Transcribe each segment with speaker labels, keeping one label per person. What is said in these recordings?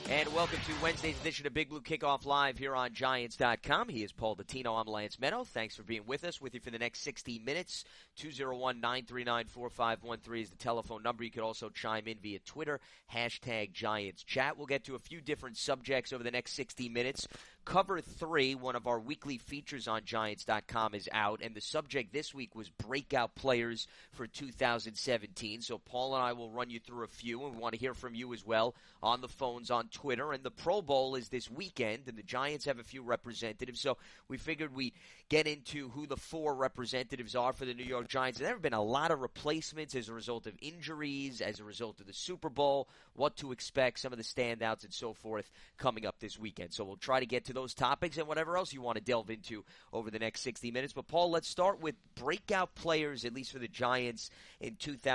Speaker 1: And welcome to Wednesday's edition of Big Blue Kickoff Live here on Giants.com. He is Paul Dottino. I'm Lance Meadow. Thanks for being with us. With you for the next 60 minutes. 201-939-4513 is the telephone number. You can also chime in via Twitter, hashtag Giants Chat. We'll get to a few different subjects over the next 60 minutes. Cover 3, one of our weekly features on Giants.com, is out, and the subject this week was breakout players for 2017. So Paul and I will run you through a few, and we want to hear from you as well on the phones, on Twitter. And the Pro Bowl is this weekend, and the Giants have a few representatives, so we figured we'd get into who the 4 representatives are for the New York Giants. And there have been a lot of replacements as a result of injuries, as a result of the Super Bowl, what to expect, some of the standouts and so forth coming up this weekend. So we'll try to get to those topics and whatever else you want to delve into over the next 60 minutes. But, Paul, let's start with breakout players, at least for the Giants in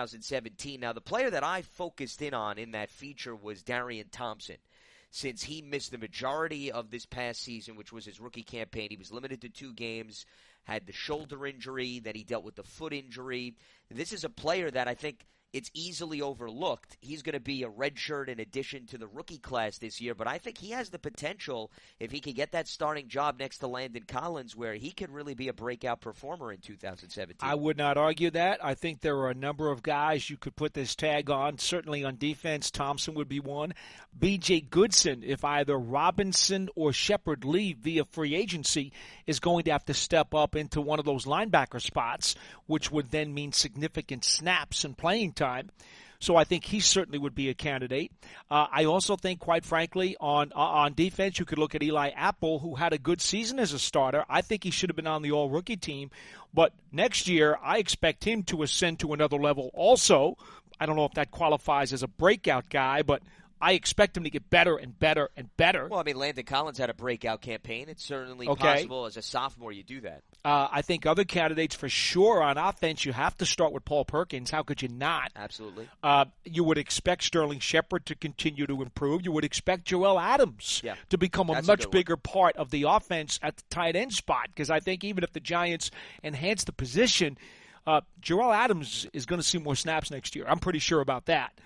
Speaker 1: 2017. Now, the player that I focused in on in that feature was Darian Thompson. Since he missed the majority of this past season, which was his rookie campaign, he was limited to 2 games, had the shoulder injury, then he dealt with the foot injury. This is a player that I think it's easily overlooked. He's going to be a redshirt in addition to the rookie class this year, but I think he has the potential, if he can get that starting job next to Landon Collins, where he could really be a breakout performer in 2017.
Speaker 2: I would not argue that. I think there are a number of guys you could put this tag on. Certainly on defense, Thompson would be one. B.J. Goodson, if either Robinson or Shepard leave via free agency, is going to have to step up into one of those linebacker spots, which would then mean significant snaps and playing time. So I think he certainly would be a candidate. I also think, quite frankly, on defense, you could look at Eli Apple, who had a good season as a starter. I think he should have been on the all-rookie team. But next year, I expect him to ascend to another level also. I don't know if that qualifies as a breakout guy, but I expect him to get better and better and better.
Speaker 1: Well, I mean, Landon Collins had a breakout campaign. It's certainly possible as a sophomore you do that.
Speaker 2: I think other candidates for sure on offense, you have to start with Paul Perkins. How could you not?
Speaker 1: Absolutely.
Speaker 2: You would expect Sterling Shepard to continue to improve. You would expect Joel Adams to become a much bigger part of the offense at the tight end spot, because I think even if the Giants enhance the position, Joel Adams is going to see more snaps next year. I'm pretty sure about that.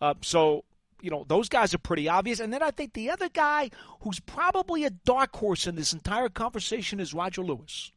Speaker 2: Those guys are pretty obvious. And then I think the other guy who's probably a dark horse in this entire conversation is Roger Lewis.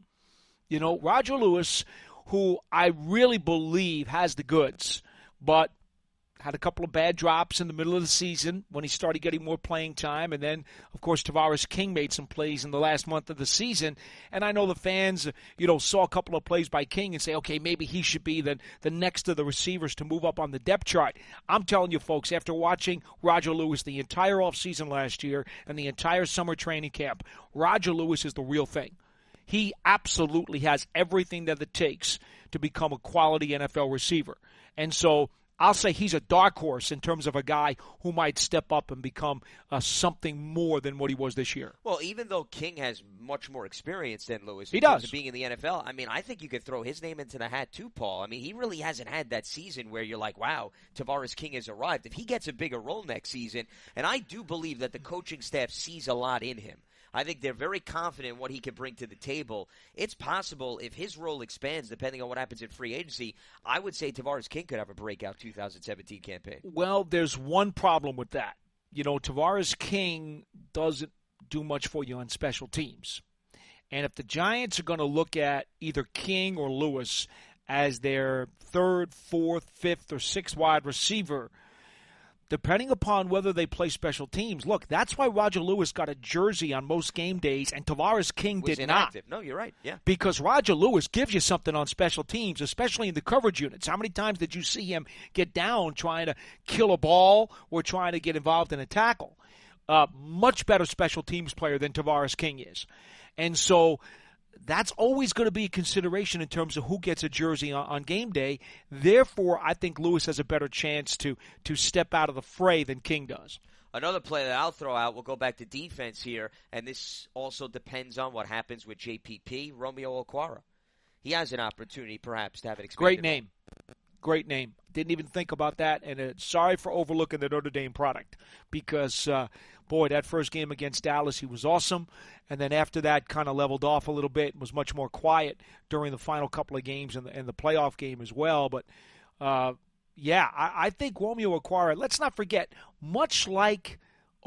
Speaker 2: Roger Lewis, who I really believe has the goods, but had a couple of bad drops in the middle of the season when he started getting more playing time. And then, of course, Tavares King made some plays in the last month of the season. And I know the fans, saw a couple of plays by King and say, okay, maybe he should be the next of the receivers to move up on the depth chart. I'm telling you, folks, after watching Roger Lewis the entire offseason last year and the entire summer training camp, Roger Lewis is the real thing. He absolutely has everything that it takes to become a quality NFL receiver. And so I'll say he's a dark horse in terms of a guy who might step up and become something more than what he was this year.
Speaker 1: Well, even though King has much more experience than Lewis
Speaker 2: in terms
Speaker 1: of being in the NFL, I mean, I think you could throw his name into the hat too, Paul. I mean, he really hasn't had that season where you're like, wow, Tavares King has arrived. If he gets a bigger role next season, and I do believe that the coaching staff sees a lot in him. I think they're very confident in what he can bring to the table. It's possible if his role expands, depending on what happens in free agency, I would say Tavares King could have a breakout 2017 campaign.
Speaker 2: Well, there's one problem with that. Tavares King doesn't do much for you on special teams. And if the Giants are going to look at either King or Lewis as their 3rd, 4th, 5th, or 6th wide receiver, depending upon whether they play special teams. Look, that's why Roger Lewis got a jersey on most game days and Tavares King did
Speaker 1: inactive.
Speaker 2: not.
Speaker 1: No, you're right. Yeah.
Speaker 2: Because Roger Lewis gives you something on special teams, especially in the coverage units. How many times did you see him get down trying to kill a ball or trying to get involved in a tackle? Much better special teams player than Tavares King is. And so that's always going to be a consideration in terms of who gets a jersey on game day. Therefore, I think Lewis has a better chance to step out of the fray than King does.
Speaker 1: Another play that I'll throw out, we'll go back to defense here, and this also depends on what happens with JPP, Romeo Okwara. He has an opportunity perhaps to have an expanded
Speaker 2: Great name. Didn't even think about that, and sorry for overlooking the Notre Dame product because, that first game against Dallas, he was awesome, and then after that kind of leveled off a little bit and was much more quiet during the final couple of games and the playoff game as well. But, I think Romeo Okwara, let's not forget, much like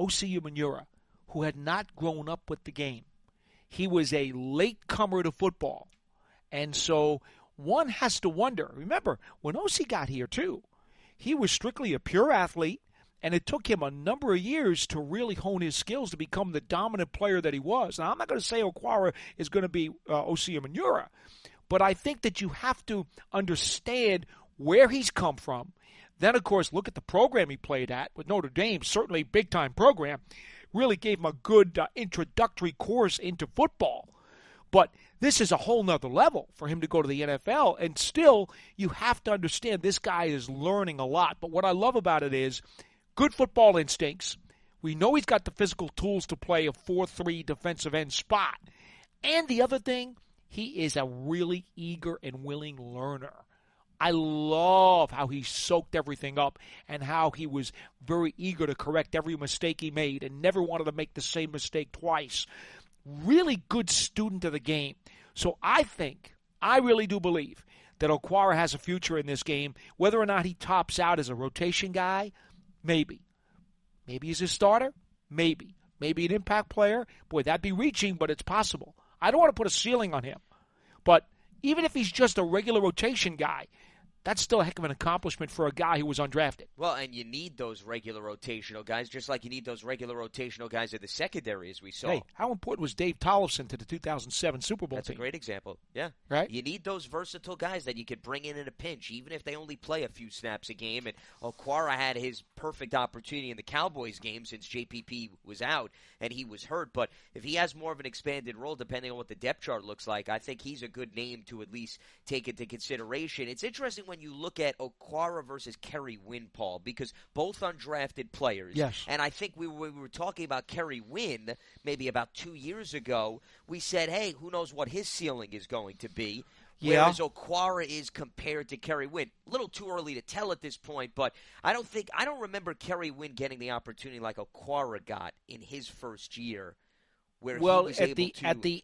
Speaker 2: Osi Umenyiora, who had not grown up with the game. He was a late comer to football. And so one has to wonder. Remember, when Osi got here, too, he was strictly a pure athlete, and it took him a number of years to really hone his skills to become the dominant player that he was. Now, I'm not going to say Okwara is going to be Osi Umenyiora, but I think that you have to understand where he's come from. Then, of course, look at the program he played at with Notre Dame, certainly big-time program. Really gave him a good introductory course into football. But this is a whole nother level for him to go to the NFL. And still, you have to understand this guy is learning a lot. But what I love about it is good football instincts. We know he's got the physical tools to play a 4-3 defensive end spot. And the other thing, he is a really eager and willing learner. I love how he soaked everything up and how he was very eager to correct every mistake he made and never wanted to make the same mistake twice. Really good student of the game. So I really do believe that Okwara has a future in this game. Whether or not he tops out as a rotation guy, maybe. Maybe he's a starter, maybe. Maybe an impact player. Boy, that'd be reaching, but it's possible. I don't want to put a ceiling on him. But even if he's just a regular rotation guy, that's still a heck of an accomplishment for a guy who was undrafted.
Speaker 1: Well, and you need those regular rotational guys, just like you need those regular rotational guys at the secondary, as we saw.
Speaker 2: Hey, how important was Dave Tollefson to the 2007 Super Bowl
Speaker 1: team? That's a great example, yeah.
Speaker 2: Right?
Speaker 1: You need those versatile guys that you could bring in a pinch, even if they only play a few snaps a game. And Okwara had his perfect opportunity in the Cowboys game since JPP was out and he was hurt. But if he has more of an expanded role, depending on what the depth chart looks like, I think he's a good name to at least take into consideration. It's interesting when you look at Okwara versus Kerry Wynn, Paul, because both undrafted players.
Speaker 2: Yes.
Speaker 1: And I think we were talking about Kerry Wynn maybe about 2 years ago. We said, hey, who knows what his ceiling is going to be. Whereas Okwara is compared to Kerry Wynn. A little too early to tell at this point, but I don't remember Kerry Wynn getting the opportunity like Okwara got in his first year. Where he was
Speaker 2: at the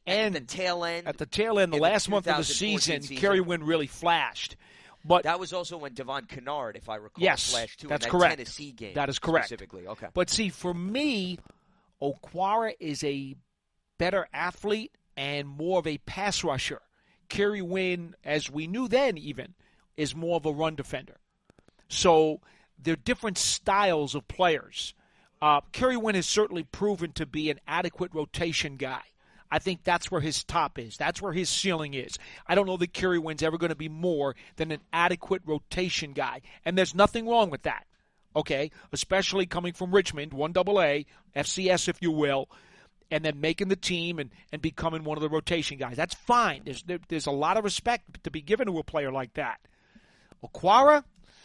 Speaker 2: tail end, the last month of the season, Kerry Wynn really flashed. But
Speaker 1: that was also when Devon Kennard, if I recall, flashed too.
Speaker 2: That's
Speaker 1: in that
Speaker 2: correct.
Speaker 1: Tennessee game.
Speaker 2: That is correct.
Speaker 1: Specifically, okay.
Speaker 2: But see, for me, Okwara is a better athlete and more of a pass rusher. Kerry Wynn, as we knew then even, is more of a run defender. So they're different styles of players. Kerry Wynn has certainly proven to be an adequate rotation guy. I think that's where his top is. That's where his ceiling is. I don't know that Kerry Wynn's ever going to be more than an adequate rotation guy. And there's nothing wrong with that, okay? Especially coming from Richmond, 1AA, FCS if you will, and then making the team and becoming one of the rotation guys. That's fine. There's a lot of respect to be given to a player like that. Okwara,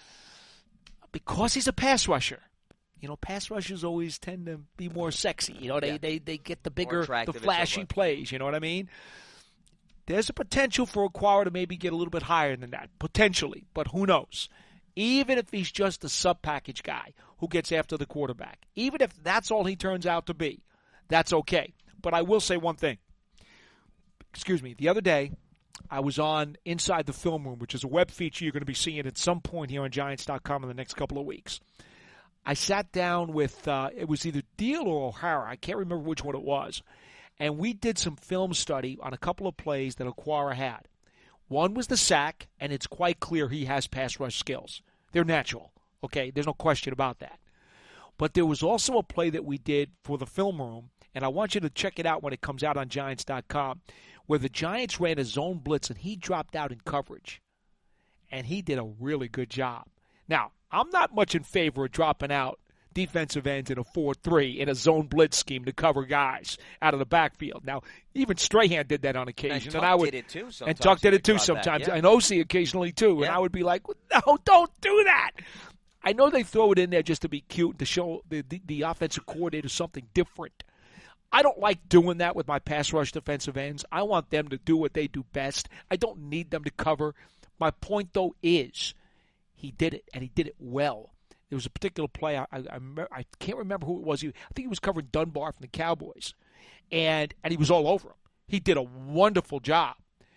Speaker 2: because he's a pass rusher, pass rushers always tend to be more sexy. They get the bigger, the flashy plays. You know what I mean? There's a potential for Okwara to maybe get a little bit higher than that, potentially. But who knows? Even if he's just a sub-package guy who gets after the quarterback, even if that's all he turns out to be, that's okay. But I will say one thing. Excuse me. The other day, I was on Inside the Film Room, which is a web feature you're going to be seeing at some point here on Giants.com in the next couple of weeks. I sat down with, it was either Deal or O'Hara. I can't remember which one it was. And we did some film study on a couple of plays that Okwara had. One was the sack, and it's quite clear he has pass rush skills. They're natural, okay? There's no question about that. But there was also a play that we did for the film room, and I want you to check it out when it comes out on Giants.com, where the Giants ran a zone blitz, and he dropped out in coverage. And he did a really good job. Now, I'm not much in favor of dropping out defensive ends in a 4-3 in a zone blitz scheme to cover guys out of the backfield. Now, even Strahan did that on occasion.
Speaker 1: And Tuck did it too sometimes.
Speaker 2: And Tuck did it too sometimes.
Speaker 1: Yeah.
Speaker 2: And Osi occasionally too. Yeah. And I would be like, no, don't do that. I know they throw it in there just to be cute, to show the offensive coordinator something different. I don't like doing that with my pass rush defensive ends. I want them to do what they do best. I don't need them to cover. My point, though, is he did it, and he did it well. There was a particular play, I can't remember who it was. I think he was covering Dunbar from the Cowboys, and he was all over him. He did a wonderful job.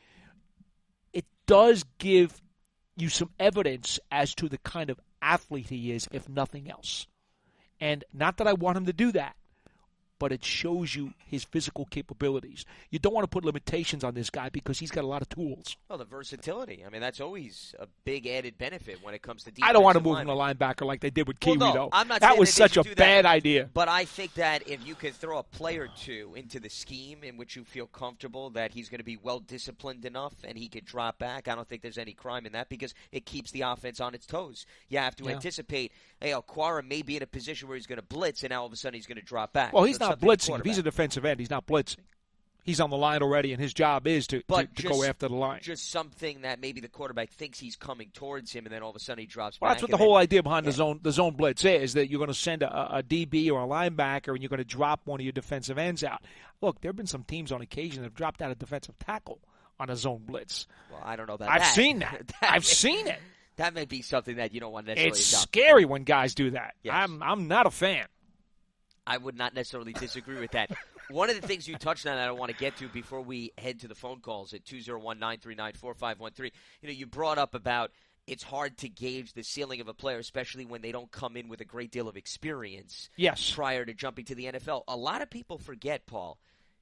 Speaker 2: It does give you some evidence as to the kind of athlete he is, if nothing else. And not that I want him to do that, but it shows you his physical capabilities. You don't want to put limitations on this guy because he's got a lot of tools.
Speaker 1: Well, the versatility. I mean, that's always a big added benefit when it comes to defensive.
Speaker 2: I don't want to move him to linebacker like they did with Kiwi, though.
Speaker 1: I'm not
Speaker 2: that was
Speaker 1: saying
Speaker 2: such a bad idea.
Speaker 1: But I think that if you can throw a play or two into the scheme in which you feel comfortable that he's going to be well-disciplined enough and he can drop back, I don't think there's any crime in that because it keeps the offense on its toes. You have to anticipate, hey, Okwara may be in a position where he's going to blitz, and now all of a sudden he's going to drop back.
Speaker 2: Well, he's not blitzing. If he's a defensive end, he's not blitzing. He's on the line already, and his job is to go after the line.
Speaker 1: Just something that maybe the quarterback thinks he's coming towards him, and then all of a sudden he drops
Speaker 2: back.
Speaker 1: That's
Speaker 2: what the whole idea behind the zone blitz is, that you're going to send a DB or a linebacker, and you're going to drop one of your defensive ends out. Look, there have been some teams on occasion that have dropped out a defensive tackle on a zone blitz.
Speaker 1: Well, I don't know about
Speaker 2: I've
Speaker 1: that.
Speaker 2: Seen that. I've seen it.
Speaker 1: That may be something that you don't want to necessarily
Speaker 2: It's
Speaker 1: adopt.
Speaker 2: Scary when guys do that.
Speaker 1: Yes.
Speaker 2: I'm not a fan.
Speaker 1: I would not necessarily disagree with that. One of the things you touched on that I want to get to before we head to the phone calls at 201-939-4513, you brought up about it's hard to gauge the ceiling of a player, especially when they don't come in with a great deal of experience prior to jumping to the NFL. A lot of people forget, Paul,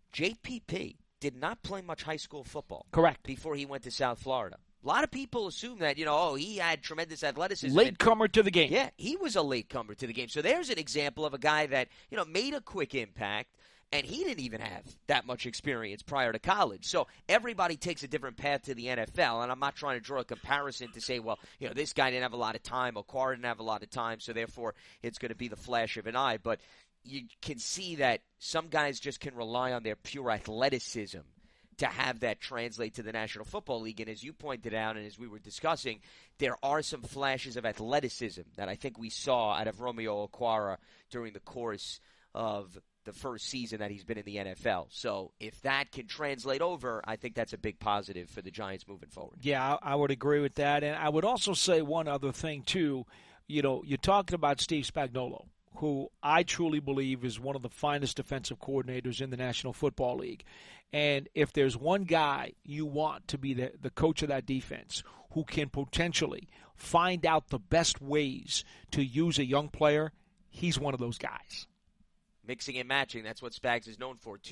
Speaker 1: JPP did not play much high school football.
Speaker 2: Correct.
Speaker 1: Before he went to South Florida. A lot of people assume that, he had tremendous athleticism.
Speaker 2: Latecomer to the game.
Speaker 1: Yeah, he was a latecomer to the game. So there's an example of a guy that, made a quick impact, and he didn't even have that much experience prior to college. So everybody takes a different path to the NFL, and I'm not trying to draw a comparison to say, well, this guy didn't have a lot of time, Okwara didn't have a lot of time, so therefore it's going to be the flash of an eye. But you can see that some guys just can rely on their pure athleticism to have that translate to the National Football League. And as you pointed out and as we were discussing, there are some flashes of athleticism that I think we saw out of Romeo Okwara during the course of the first season that he's been in the NFL. So if that can translate over, I think that's a big positive for the Giants moving forward.
Speaker 2: Yeah, I would agree with that. And I would also say one other thing, too. You're talking about Steve Spagnuolo, who I truly believe is one of the finest defensive coordinators in the National Football League. And if there's one guy you want to be the coach of that defense who can potentially find out the best ways to use a young player, he's one of those guys.
Speaker 1: Mixing and matching, that's what Spags is known for.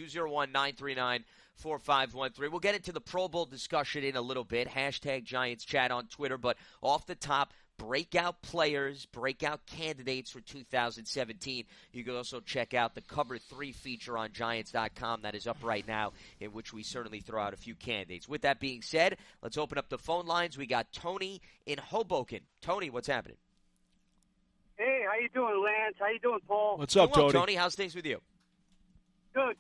Speaker 1: 201-939-4513. We'll get into the Pro Bowl discussion in a little bit. Hashtag Giants Chat on Twitter. But off the top, breakout players, breakout candidates for 2017. You can also check out the Cover 3 feature on Giants.com that is up right now, in which we certainly throw out a few candidates. With that being said, let's open up the phone lines. We got Tony in Hoboken. Tony, what's happening?
Speaker 3: Hey, how you doing, Lance? How you doing, Paul?
Speaker 2: What's up,
Speaker 1: Tony?
Speaker 2: Tony?
Speaker 1: How's things with you?
Speaker 3: Good.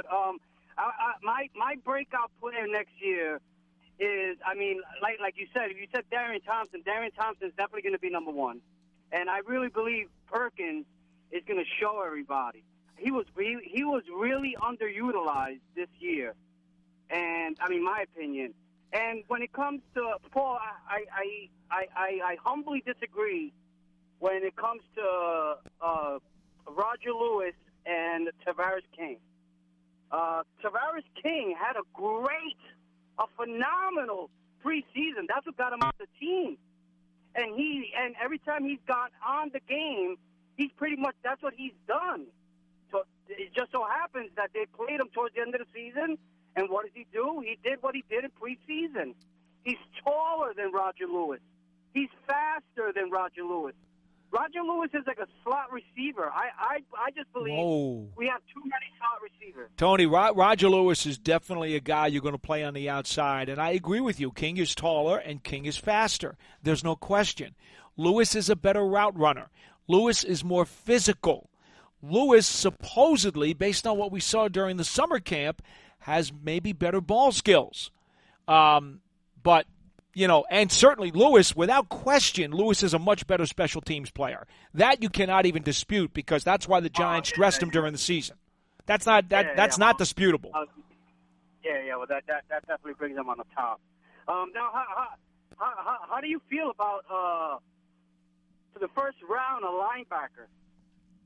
Speaker 3: My breakout player next year is, like you said, if you said Darian Thompson's definitely going to be number one. And I really believe Perkins is going to show everybody. He was really underutilized this year. And, my opinion. And when it comes to Paul, I humbly disagree when it comes to Roger Lewis and Tavares King. Tavares King had a phenomenal preseason. That's what got him on the team. And every time he's gone on the game, that's what he's done. So it just so happens that they played him towards the end of the season, and what does he do? He did what he did in preseason. He's taller than Roger Lewis. He's faster than Roger Lewis. Roger Lewis is like a slot receiver. I just believe we have too many slot receivers.
Speaker 2: Tony, Roger Lewis is definitely a guy you're going to play on the outside, and I agree with you. King is taller and King is faster. There's no question. Lewis is a better route runner. Lewis is more physical. Lewis, supposedly, based on what we saw during the summer camp, has maybe better ball skills. But and certainly Lewis, without question, Lewis is a much better special teams player. That you cannot even dispute because that's why the Giants dressed him during the season. That's not disputable.
Speaker 3: Well, that definitely brings him on the top. Now, how do you feel about for the first round a linebacker?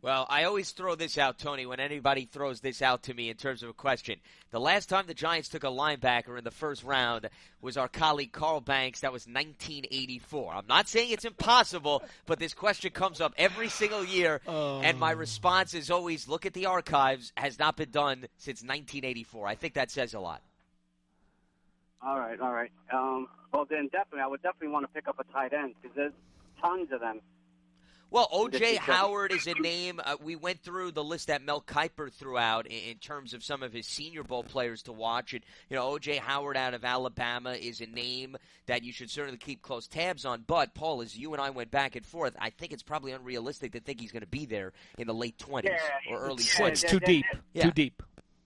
Speaker 1: Well, I always throw this out, Tony, when anybody throws this out to me in terms of a question. The last time the Giants took a linebacker in the first round was our colleague Carl Banks. That was 1984. I'm not saying it's impossible, but this question comes up every single year, and my response is always, look at the archives. Has not been done since 1984. I think that says a lot.
Speaker 3: All right. Well, then I would definitely want to pick up a tight end because there's tons of them.
Speaker 1: Well, O.J. Howard is a name. We went through the list that Mel Kiper threw out in terms of some of his Senior Bowl players to watch. And, O.J. Howard out of Alabama is a name that you should certainly keep close tabs on. But, Paul, as you and I went back and forth, I think it's probably unrealistic to think he's going to be there in the late 20s or early 20s.
Speaker 2: It's too deep. Too deep.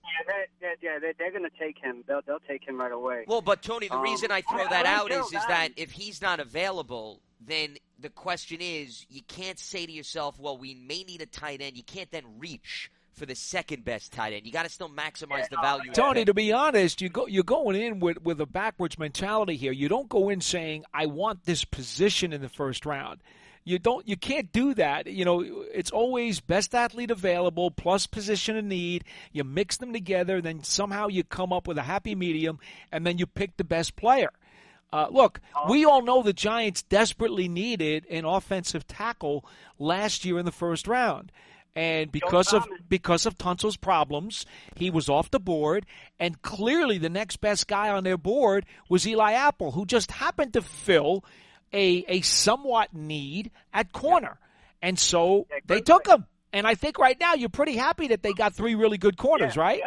Speaker 3: Yeah, they're going to take him. They'll take him right away.
Speaker 1: Well, but, Tony, the reason I throw that out is that if he's not available, then the question is, you can't say to yourself, well, we may need a tight end. You can't then reach for the second best tight end. You got to still maximize the value.
Speaker 2: Tony, to be honest, you're going in with a backwards mentality here. You don't go in saying, I want this position in the first round. You can't do that. It's always best athlete available plus position of need. You mix them together, then somehow you come up with a happy medium, and then you pick the best player. Look, we all know the Giants desperately needed an offensive tackle last year in the first round. And because of Tunsil's problems, he was off the board. And clearly the next best guy on their board was Eli Apple, who just happened to fill a somewhat need at corner. And so they took him. And I think right now you're pretty happy that they got three really good corners, right?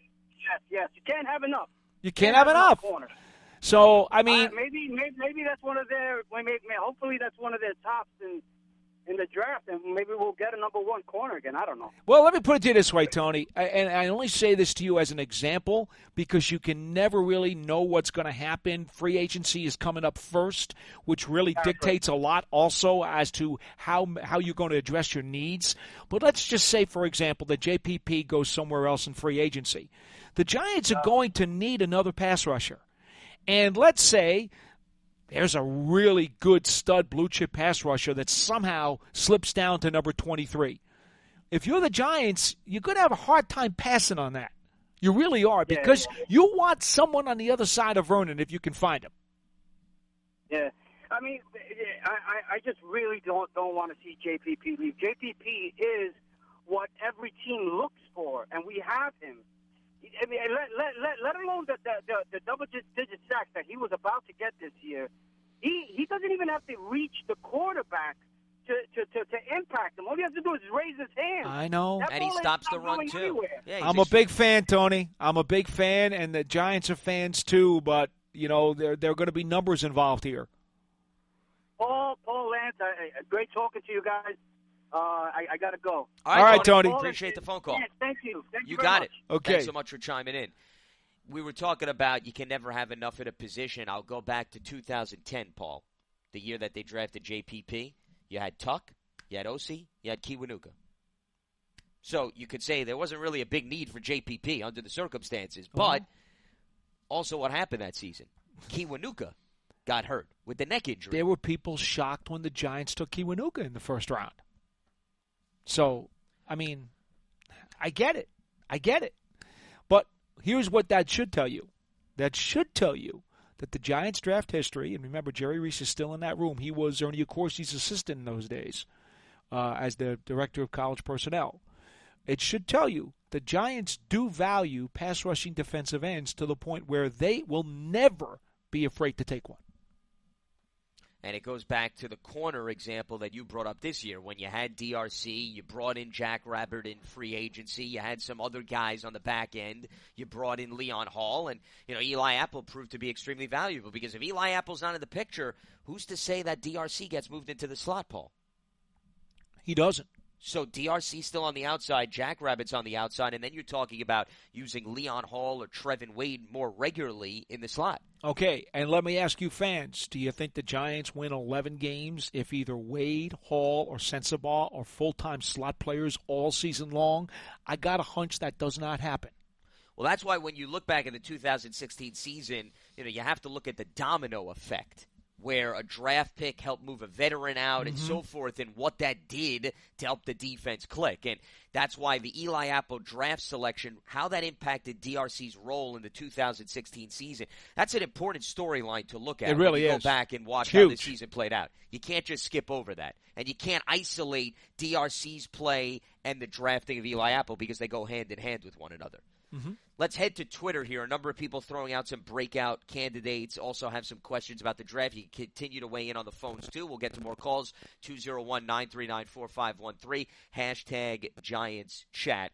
Speaker 3: Yes. You can't have enough.
Speaker 2: You can't have enough.
Speaker 3: Corners.
Speaker 2: So, I mean,
Speaker 3: maybe that's one of their. Hopefully, that's one of their tops in the draft, and maybe we'll get a number one corner again. I don't know.
Speaker 2: Well, let me put it to you this way, Tony, and I only say this to you as an example because you can never really know what's going to happen. Free agency is coming up first, which really dictates a lot also as to how you're going to address your needs. But let's just say, for example, that JPP goes somewhere else in free agency. The Giants are going to need another pass rusher. And let's say there's a really good stud blue-chip pass rusher that somehow slips down to number 23. If you're the Giants, you're going to have a hard time passing on that. You really are because you want someone on the other side of Vernon if you can find him.
Speaker 3: Yeah. I mean, I just really don't want to see JPP leave. JPP is what every team looks for, and we have him. I mean, let alone the double-digit sacks that he was about to get this year. He doesn't even have to reach the quarterback to impact him. All he has to do is raise his hand.
Speaker 2: I know.
Speaker 1: And he stops the run, too.
Speaker 2: Yeah, I'm a big fan, Tony. I'm a big fan, and the Giants are fans, too. But, there are going to be numbers involved here.
Speaker 3: Paul, Lance, great talking to you guys. I got to go.
Speaker 2: All right, Tony.
Speaker 1: Appreciate the phone call.
Speaker 3: Yes, thank you.
Speaker 1: You got it.
Speaker 2: Okay.
Speaker 1: Thanks so much for chiming in. We were talking about you can never have enough at a position. I'll go back to 2010, Paul, the year that they drafted JPP. You had Tuck, you had Osi, you had Kiwanuka. So you could say there wasn't really a big need for JPP under the circumstances. But also what happened that season? Kiwanuka got hurt with the neck injury.
Speaker 2: There were people shocked when the Giants took Kiwanuka in the first round. So, I mean, I get it. But here's what that should tell you. That should tell you that the Giants' draft history, and remember, Jerry Reese is still in that room. He was Ernie Accorsi's assistant in those days as the director of college personnel. It should tell you the Giants do value pass-rushing defensive ends to the point where they will never be afraid to take one.
Speaker 1: And it goes back to the corner example that you brought up this year. When you had DRC, you brought in Jack Rabbit in free agency. You had some other guys on the back end. You brought in Leon Hall. And, Eli Apple proved to be extremely valuable because if Eli Apple's not in the picture, who's to say that DRC gets moved into the slot, Paul?
Speaker 2: He doesn't.
Speaker 1: So DRC's still on the outside, Jack Rabbit's on the outside, and then you're talking about using Leon Hall or Trevin Wade more regularly in the slot.
Speaker 2: Okay, and let me ask you fans, do you think the Giants win 11 games if either Wade, Hall, or Sensabaugh are full-time slot players all season long? I got a hunch that does not happen.
Speaker 1: Well, that's why when you look back at the 2016 season, you have to look at the domino effect. where a draft pick helped move a veteran out and so forth, and what that did to help the defense click. And that's why the Eli Apple draft selection, how that impacted DRC's role in the 2016 season, that's an important storyline to look at.
Speaker 2: It really
Speaker 1: is.
Speaker 2: Go
Speaker 1: back and watch how the season played out. You can't just skip over that. And you can't isolate DRC's play and the drafting of Eli Apple because they go hand in hand with one another. Let's head to Twitter here. A number of people throwing out some breakout candidates. Also have some questions about the draft. You can continue to weigh in on the phones, too. We'll get to more calls. 201-939-4513. Hashtag Giants Chat.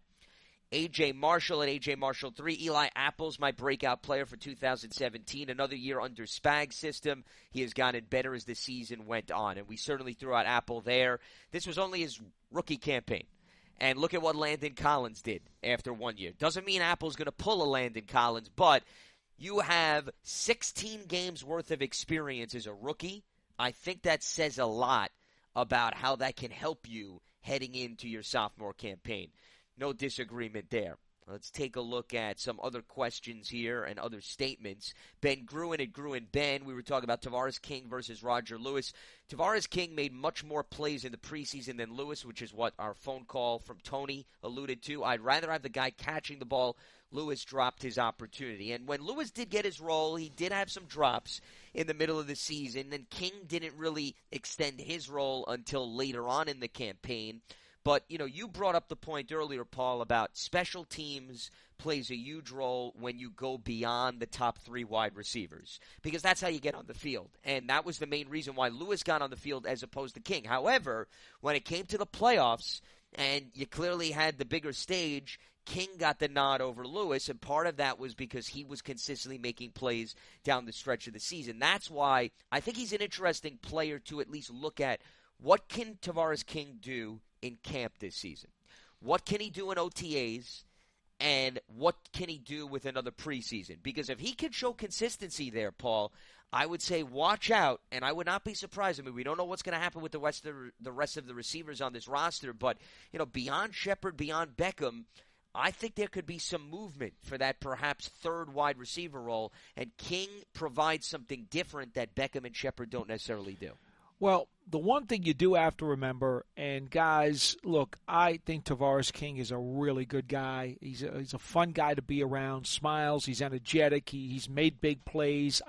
Speaker 1: A.J. Marshall at A.J. Marshall 3. Eli Apple's my breakout player for 2017. Another year under Spag's system. He has gotten better as the season went on. And we certainly threw out Apple there. This was only his rookie campaign. And look at what Landon Collins did after 1 year. Doesn't mean Apple's going to pull a Landon Collins, but you have 16 games worth of experience as a rookie. I think that says a lot about how that can help you heading into your sophomore campaign. No disagreement there. Let's take a look at some other questions here and other statements. Ben Gruen at Gruen Ben. We were talking about Tavares King versus Roger Lewis. Tavares King made much more plays in the preseason than Lewis, which is what our phone call from Tony alluded to. I'd rather have the guy catching the ball. Lewis dropped his opportunity. And when Lewis did get his role, he did have some drops in the middle of the season. And King didn't really extend his role until later on in the campaign. But, you brought up the point earlier, Paul, about special teams plays a huge role when you go beyond the top 3 wide receivers, because that's how you get on the field. And that was the main reason why Lewis got on the field as opposed to King. However, when it came to the playoffs and you clearly had the bigger stage, King got the nod over Lewis, and part of that was because he was consistently making plays down the stretch of the season. That's why I think he's an interesting player to at least look at. What can Tavares King do in camp this season? What can he do in OTAs? And what can he do with another preseason? Because if he can show consistency there, Paul, I would say watch out, and I would not be surprised. I mean, we don't know what's going to happen with the rest of the receivers on this roster, but beyond Shepard, beyond Beckham, I think there could be some movement for that perhaps third wide receiver role, and King provides something different that Beckham and Shepard don't necessarily do.
Speaker 2: Well, the one thing you do have to remember, and guys, look, I think Tavares King is a really good guy. He's a fun guy to be around. Smiles, he's energetic, he's made big plays.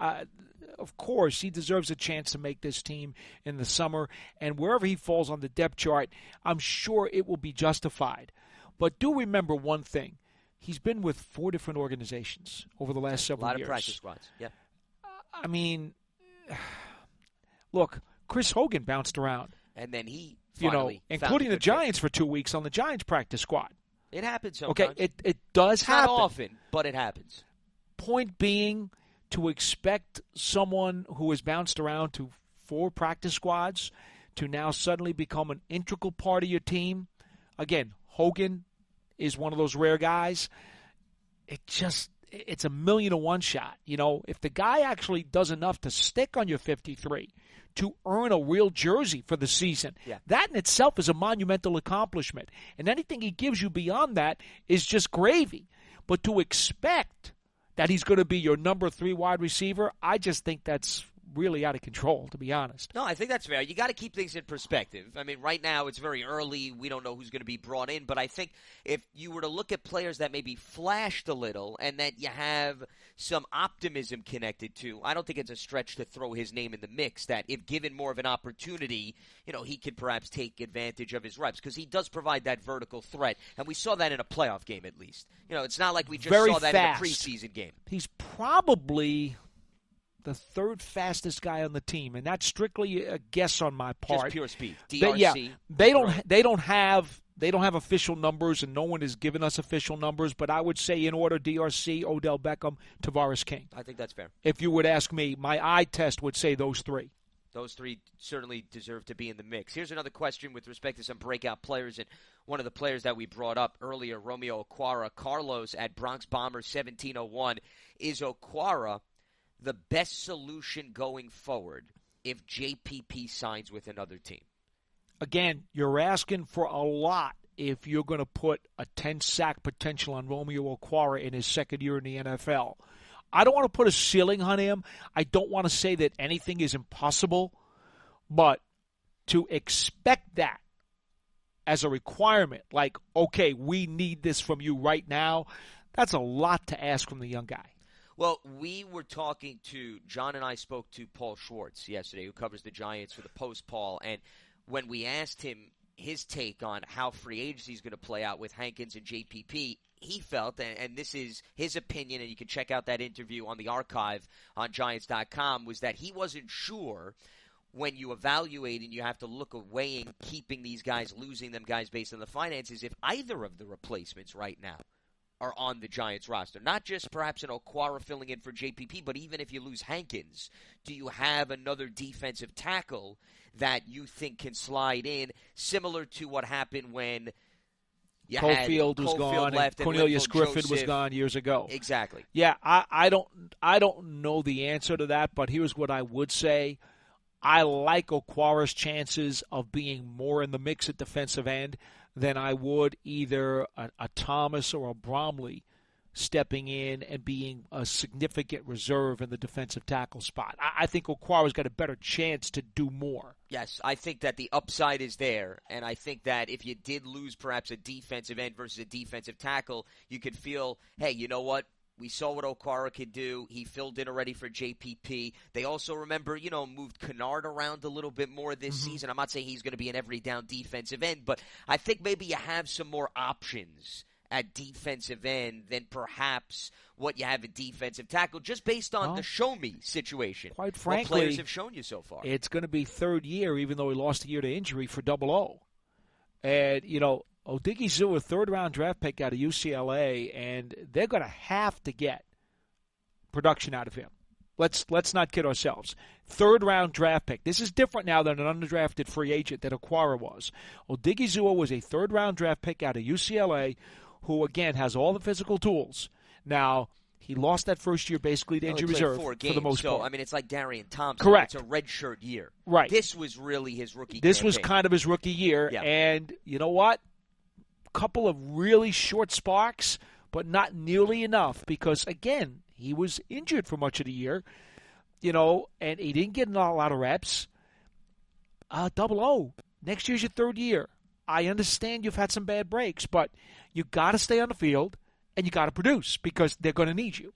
Speaker 2: Of course, he deserves a chance to make this team in the summer, and wherever he falls on the depth chart, I'm sure it will be justified. But do remember one thing. He's been with 4 different organizations over the last several years.
Speaker 1: A lot of practice squads, yeah.
Speaker 2: I mean, look, Chris Hogan bounced around.
Speaker 1: And then he finally
Speaker 2: including the Giants for 2 weeks on the Giants practice squad.
Speaker 1: It happens sometimes.
Speaker 2: Okay, it does happen.
Speaker 1: Not often, but it happens.
Speaker 2: Point being, to expect someone who has bounced around to 4 practice squads to now suddenly become an integral part of your team. Again, Hogan is one of those rare guys. It's a 1,000,000-to-1 shot. If the guy actually does enough to stick on your 53, to earn a real jersey for the season, that in itself is a monumental accomplishment. And anything he gives you beyond that is just gravy. But to expect that he's going to be your number 3 wide receiver, I just think that's really out of control, to be honest.
Speaker 1: No, I think that's fair. You got to keep things in perspective. I mean, right now it's very early. We don't know who's going to be brought in. But I think if you were to look at players that maybe flashed a little and that you have some optimism connected to, I don't think it's a stretch to throw his name in the mix, that if given more of an opportunity, he could perhaps take advantage of his reps, because he does provide that vertical threat. And we saw that in a playoff game at least. It's not like we just saw that in a preseason game.
Speaker 2: He's probably the 3rd fastest guy on the team, and that's strictly a guess on my part.
Speaker 1: Just pure speed. DRC.
Speaker 2: They don't have official numbers, and no one has given us official numbers. But I would say in order: DRC, Odell Beckham, Tavares King.
Speaker 1: I think that's fair.
Speaker 2: If you would ask me, my eye test would say those 3.
Speaker 1: Those 3 certainly deserve to be in the mix. Here's another question with respect to some breakout players, and one of the players that we brought up earlier, Romeo Okwara. Carlos at Bronx Bomber 1701. Is Okwara the best solution going forward if JPP signs with another team?
Speaker 2: Again, you're asking for a lot if you're going to put a 10-sack potential on Romeo Okwara in his second year in the NFL. I don't want to put a ceiling on him. I don't want to say that anything is impossible, but to expect that as a requirement, like, okay, we need this from you right now, that's a lot to ask from the young guy.
Speaker 1: Well, we were talking to, John and I spoke to Paul Schwartz yesterday, who covers the Giants for the Post, Paul, and when we asked him his take on how free agency is going to play out with Hankins and JPP, he felt, and this is his opinion, and you can check out that interview on the archive on Giants.com, was that he wasn't sure when you evaluate and you have to look at weighing keeping these guys, losing them guys based on the finances, if either of the replacements right now are on the Giants roster. Not just perhaps an Okwara filling in for JPP, but even if you lose Hankins, do you have another defensive tackle that you think can slide in, similar to what happened when
Speaker 2: Cofield was gone
Speaker 1: left
Speaker 2: and Cornelius Griffin
Speaker 1: Joseph
Speaker 2: was gone years ago.
Speaker 1: Exactly.
Speaker 2: Yeah, I don't know the answer to that, but here's what I would say. I like Okwara's chances of being more in the mix at defensive end than I would either a Thomas or a Bromley stepping in and being a significant reserve in the defensive tackle spot. I think Okwara's got a better chance to do more.
Speaker 1: Yes, I think that the upside is there, and I think that if you did lose perhaps a defensive end versus a defensive tackle, you could feel, hey, you know what? We saw what Okwara could do. He filled in already for JPP. They also, remember, moved Kennard around a little bit more this season. I'm not saying he's going to be an every down defensive end, but I think maybe you have some more options at defensive end than perhaps what you have at defensive tackle, just based on the show-me situation.
Speaker 2: Quite frankly,
Speaker 1: what players have shown you so far.
Speaker 2: It's going to be third year, even though he lost a year to injury for O. And, Odighizuwa, a third-round draft pick out of UCLA, and they're going to have to get production out of him. Let's not kid ourselves. Third-round draft pick. This is different now than an undrafted free agent that Okwara was. Odighizuwa was a third-round draft pick out of UCLA who, again, has all the physical tools. Now, he lost that first year basically to injury reserve for the most part.
Speaker 1: So, I mean, it's like Darian Thompson.
Speaker 2: Correct.
Speaker 1: It's a redshirt year.
Speaker 2: Right.
Speaker 1: This was really his rookie
Speaker 2: This
Speaker 1: campaign.
Speaker 2: was kind of his rookie year.
Speaker 1: Yeah.
Speaker 2: And you know what? Couple of really short sparks, but not nearly enough because, again, he was injured for much of the year, and he didn't get a lot of reps. O, next year's your third year. I understand you've had some bad breaks, but you got to stay on the field and you got to produce because they're going to need you.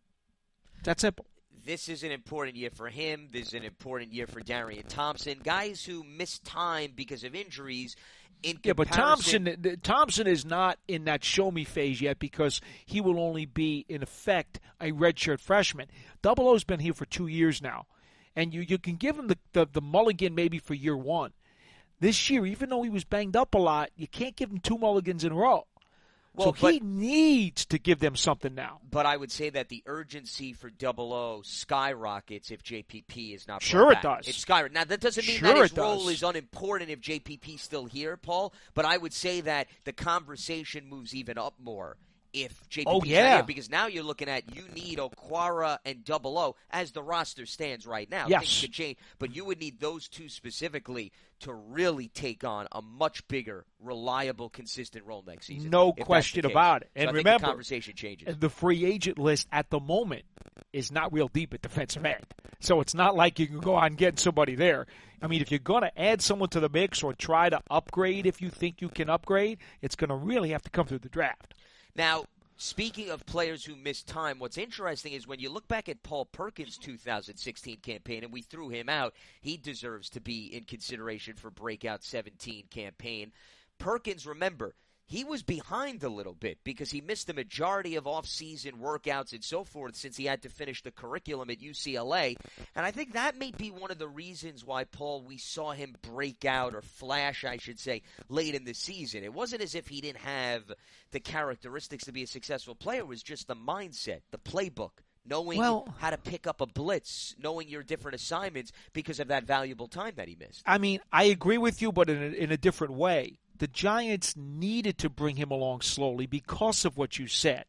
Speaker 2: That's simple.
Speaker 1: This is an important year for him. This is an important year for Darian Thompson. Guys who missed time because of injuries.
Speaker 2: But Thompson is not in that show-me phase yet because he will only be, in effect, a redshirt freshman. O's been here for 2 years now, and you can give him the mulligan maybe for year one. This year, even though he was banged up a lot, you can't give him 2 mulligans in a row. Well, so he needs to give them something now.
Speaker 1: But I would say that the urgency for O skyrockets if JPP is not
Speaker 2: Sure
Speaker 1: it
Speaker 2: does.
Speaker 1: It skyrockets. Now, that doesn't mean that his role is unimportant if JPP is still here, Paul. But I would say that the conversation moves even up more if JPP is not here. Because now you're looking at you need Okwara and O as the roster stands right now.
Speaker 2: Yes.
Speaker 1: Things could change. But you would need those two specifically to really take on a much bigger, reliable, consistent role next season.
Speaker 2: No question about it. And
Speaker 1: so
Speaker 2: remember,
Speaker 1: the conversation changes.
Speaker 2: The free agent list at the moment is not real deep at defensive end. So it's not like you can go out and get somebody there. I mean, if you're going to add someone to the mix or try to upgrade if you think you can upgrade, it's going to really have to come through the draft.
Speaker 1: Now, speaking of players who missed time, what's interesting is when you look back at Paul Perkins' 2016 campaign, and we threw him out, he deserves to be in consideration for Breakout 17 campaign. Perkins, remember, he was behind a little bit because he missed the majority of off-season workouts and so forth since he had to finish the curriculum at UCLA. And I think that may be one of the reasons why, Paul, we saw him break out, or flash, I should say, late in the season. It wasn't as if he didn't have the characteristics to be a successful player. It was just the mindset, the playbook, knowing how to pick up a blitz, knowing your different assignments because of that valuable time that he missed.
Speaker 2: I mean, I agree with you, but in a different way. The Giants needed to bring him along slowly because of what you said.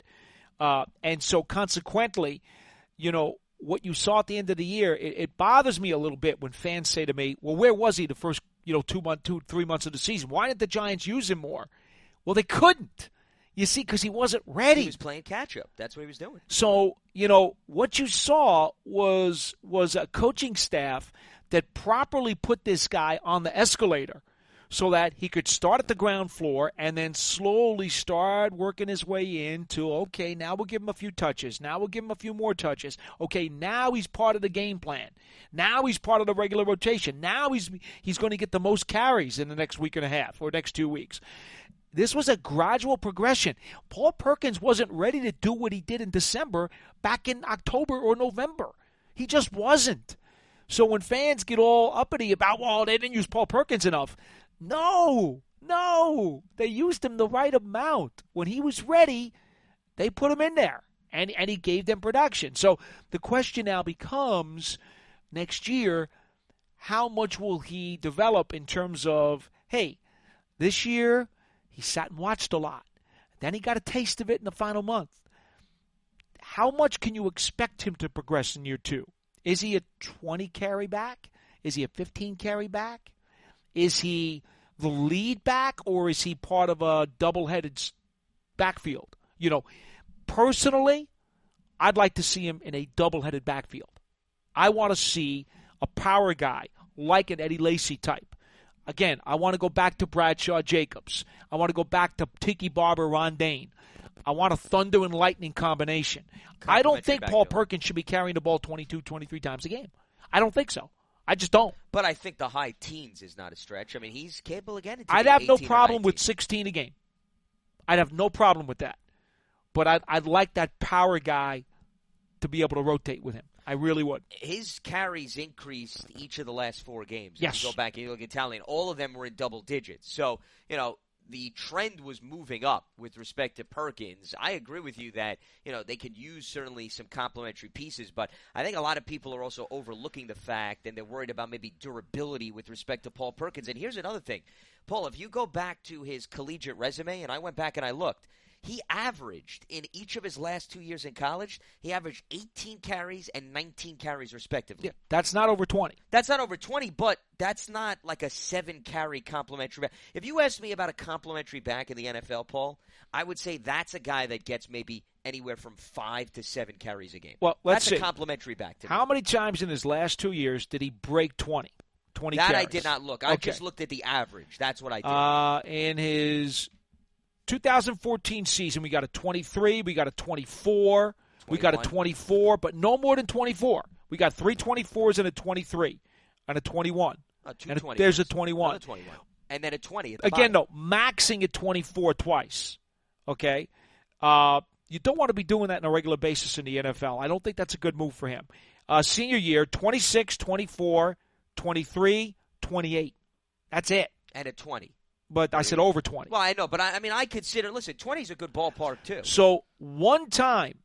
Speaker 2: And so consequently, what you saw at the end of the year, it bothers me a little bit when fans say to me, well, where was he the first 3 months of the season? Why didn't the Giants use him more? Well, they couldn't. You see, because he wasn't ready.
Speaker 1: He was playing catch-up. That's what he was doing.
Speaker 2: So, what you saw was a coaching staff that properly put this guy on the escalator so that he could start at the ground floor and then slowly start working his way into, okay, now we'll give him a few touches. Now we'll give him a few more touches. Okay, now he's part of the game plan. Now he's part of the regular rotation. Now he's going to get the most carries in the next week and a half or next 2 weeks. This was a gradual progression. Paul Perkins wasn't ready to do what he did in December back in October or November. He just wasn't. So when fans get all uppity about, well, they didn't use Paul Perkins enough. No. They used him the right amount. When he was ready, they put him in there, and he gave them production. So the question now becomes, next year, how much will he develop in terms of, hey, this year he sat and watched a lot. Then he got a taste of it in the final month. How much can you expect him to progress in year 2? Is he a 20 carry back? Is he a 15 carry back? Is he the lead back, or is he part of a double-headed backfield? Personally, I'd like to see him in a double-headed backfield. I want to see a power guy like an Eddie Lacy type. Again, I want to go back to Bradshaw Jacobs. I want to go back to Tiki Barber Rondane. I want a thunder and lightning combination. I don't think Paul Perkins should be carrying the ball 22, 23 times a game. I don't think so. I just don't.
Speaker 1: But I think the high teens is not a stretch. I mean, he's capable again.
Speaker 2: I'd have no problem with 16 a game. I'd have no problem with that. But I'd like that power guy to be able to rotate with him. I really would.
Speaker 1: His carries increased each of the last 4 games.
Speaker 2: Yes.
Speaker 1: If you go back and you look at Italian, all of them were in double digits. So, the trend was moving up with respect to Perkins. I agree with you that, they could use certainly some complementary pieces, but I think a lot of people are also overlooking the fact, and they're worried about maybe durability with respect to Paul Perkins. And here's another thing. Paul, if you go back to his collegiate resume, and I went back and I looked, he averaged, in each of his last 2 years in college, he averaged 18 carries and 19 carries respectively.
Speaker 2: Yeah, that's not over 20.
Speaker 1: That's not over 20, but that's not like a 7-carry complimentary back. If you asked me about a complimentary back in the NFL, Paul, I would say that's a guy that gets maybe anywhere from 5 to 7 carries a game.
Speaker 2: Well, let's see.
Speaker 1: That's a complimentary back to me.
Speaker 2: How many times in his last 2 years did he break 20
Speaker 1: that
Speaker 2: carries?
Speaker 1: I did not look. I just looked at the average. That's what I did.
Speaker 2: In his 2014 season, we got a 23, we got a 24, 21. We got a 24, but no more than 24. We got 3 24s and a 23 and a 21.
Speaker 1: And
Speaker 2: there's a 21.
Speaker 1: Another 21. And then a 20 at the
Speaker 2: Again,
Speaker 1: bottom.
Speaker 2: no, maxing at 24 twice. Okay? You don't want to be doing that on a regular basis in the NFL. I don't think that's a good move for him. Senior year, 26, 24, 23, 28. That's it.
Speaker 1: And a 20.
Speaker 2: But I said over 20.
Speaker 1: Well, I know, but I consider, listen, 20 is a good ballpark too.
Speaker 2: So twice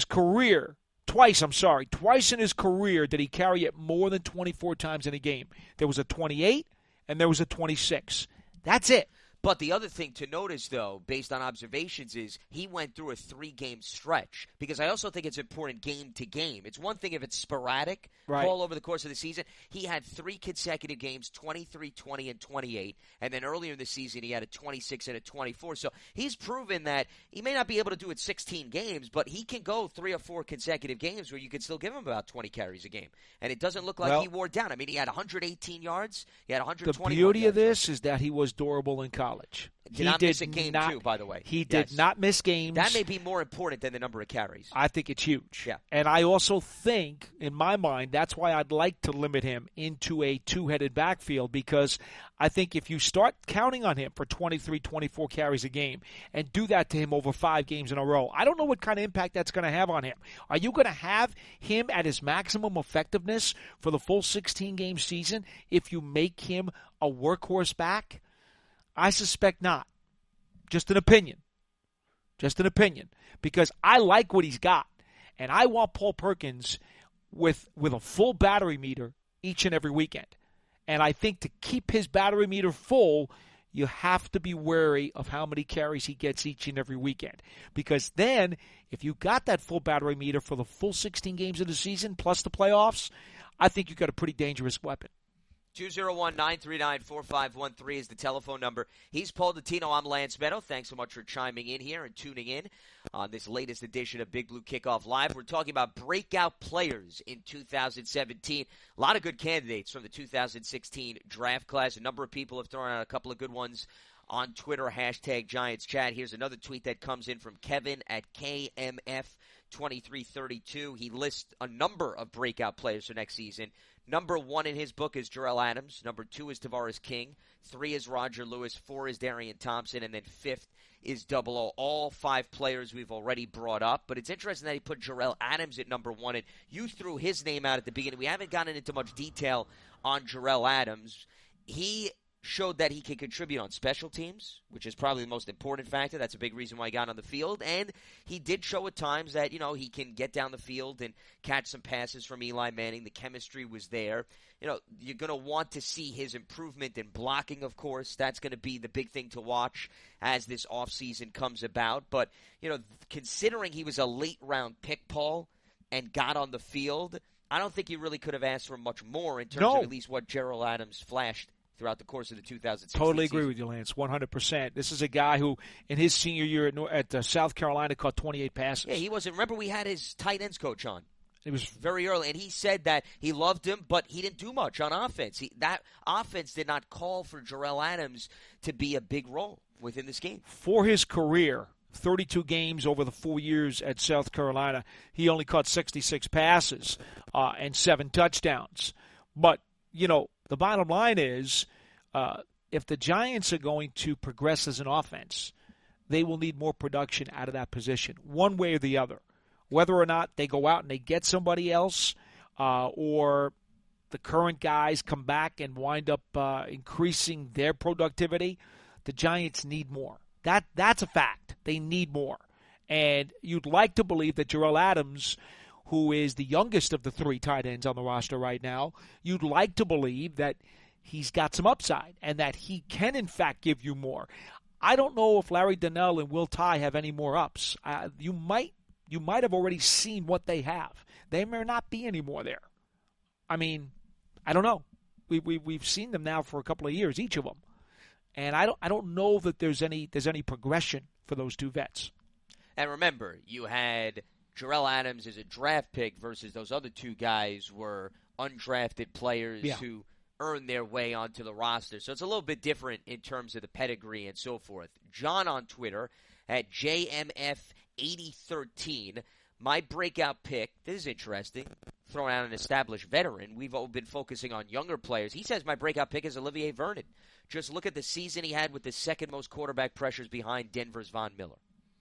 Speaker 2: in his career did he carry it more than 24 times in a game. There was a 28 and there was a 26. That's it.
Speaker 1: But the other thing to notice, though, based on observations, is he went through a 3-game stretch. Because I also think it's important game to game. It's one thing if it's sporadic,
Speaker 2: right,
Speaker 1: all over the course of the season. He had 3 consecutive games, 23, 20, and 28. And then earlier in the season, he had a 26 and a 24. So he's proven that he may not be able to do it 16 games, but he can go 3 or 4 consecutive games where you can still give him about 20 carries a game. And it doesn't look like he wore down. I mean, he had 118 yards. He had 120
Speaker 2: The beauty of this is that he was durable in college.
Speaker 1: Did not miss a game, too, by the way.
Speaker 2: He did not miss games.
Speaker 1: That may be more important than the number of carries.
Speaker 2: I think it's huge.
Speaker 1: Yeah.
Speaker 2: And I also think, in my mind, that's why I'd like to limit him into a 2-headed backfield, because I think if you start counting on him for 23, 24 carries a game and do that to him over 5 games in a row, I don't know what kind of impact that's going to have on him. Are you going to have him at his maximum effectiveness for the full 16-game season if you make him a workhorse back? I suspect not. Just an opinion. Because I like what he's got. And I want Paul Perkins with a full battery meter each and every weekend. And I think to keep his battery meter full, you have to be wary of how many carries he gets each and every weekend. Because then, if you got that full battery meter for the full 16 games of the season plus the playoffs, I think you got a pretty dangerous weapon.
Speaker 1: 201-939-4513 is the telephone number. He's Paul Dottino. I'm Lance Meadow. Thanks so much for chiming in here and tuning in on this latest edition of Big Blue Kickoff Live. We're talking about breakout players in 2017. A lot of good candidates from the 2016 draft class. A number of people have thrown out a couple of good ones on Twitter, hashtag Giants Chat. Here's another tweet that comes in from Kevin at KMF2332. He lists a number of breakout players for next season. Number 1 in his book is Jarrell Adams. Number 2 is Tavares King. 3 is Roger Lewis. 4 is Darian Thompson. And then 5th is Double O. All 5 players we've already brought up. But it's interesting that he put Jarrell Adams at number 1. And you threw his name out at the beginning. We haven't gotten into much detail on Jarrell Adams. He showed that he can contribute on special teams, which is probably the most important factor. That's a big reason why he got on the field. And he did show at times that, he can get down the field and catch some passes from Eli Manning. The chemistry was there. You're going to want to see his improvement in blocking, of course. That's going to be the big thing to watch as this offseason comes about. But, considering he was a late-round pick, Paul, and got on the field, I don't think you really could have asked for much more in terms of at least what Jarrell Adams flashed throughout the course of the 2016
Speaker 2: Totally
Speaker 1: season.
Speaker 2: agree with you, Lance, 100%. This is a guy who, in his senior year at South Carolina, caught 28 passes.
Speaker 1: Yeah, he wasn't. Remember, we had his tight ends coach on.
Speaker 2: It was
Speaker 1: very early, and he said that he loved him, but he didn't do much on offense. That offense did not call for Jarrell Adams to be a big role within this game.
Speaker 2: For his career, 32 games over the 4 years at South Carolina, he only caught 66 passes and 7 touchdowns. But, the bottom line is, if the Giants are going to progress as an offense, they will need more production out of that position, one way or the other. Whether or not they go out and they get somebody else or the current guys come back and wind up increasing their productivity, the Giants need more. That's a fact. They need more. And you'd like to believe that Jarrell Adams, who is the youngest of the 3 tight ends on the roster right now, you'd like to believe that he's got some upside and that he can, in fact, give you more. I don't know if Larry Donnell and Will Tye have any more ups. You might have already seen what they have. They may not be any more there. I mean, I don't know. We've seen them now for a couple of years, each of them, and I don't know that there's any progression for those 2 vets.
Speaker 1: And remember, you had Jarrell Adams as a draft pick versus those other 2 guys were undrafted players who earned their way onto the roster. So it's a little bit different in terms of the pedigree and so forth. John on Twitter at JMF8013. My breakout pick, this is interesting, throwing out an established veteran. We've all been focusing on younger players. He says my breakout pick is Olivier Vernon. Just look at the season he had with the second most quarterback pressures behind Denver's Von Miller.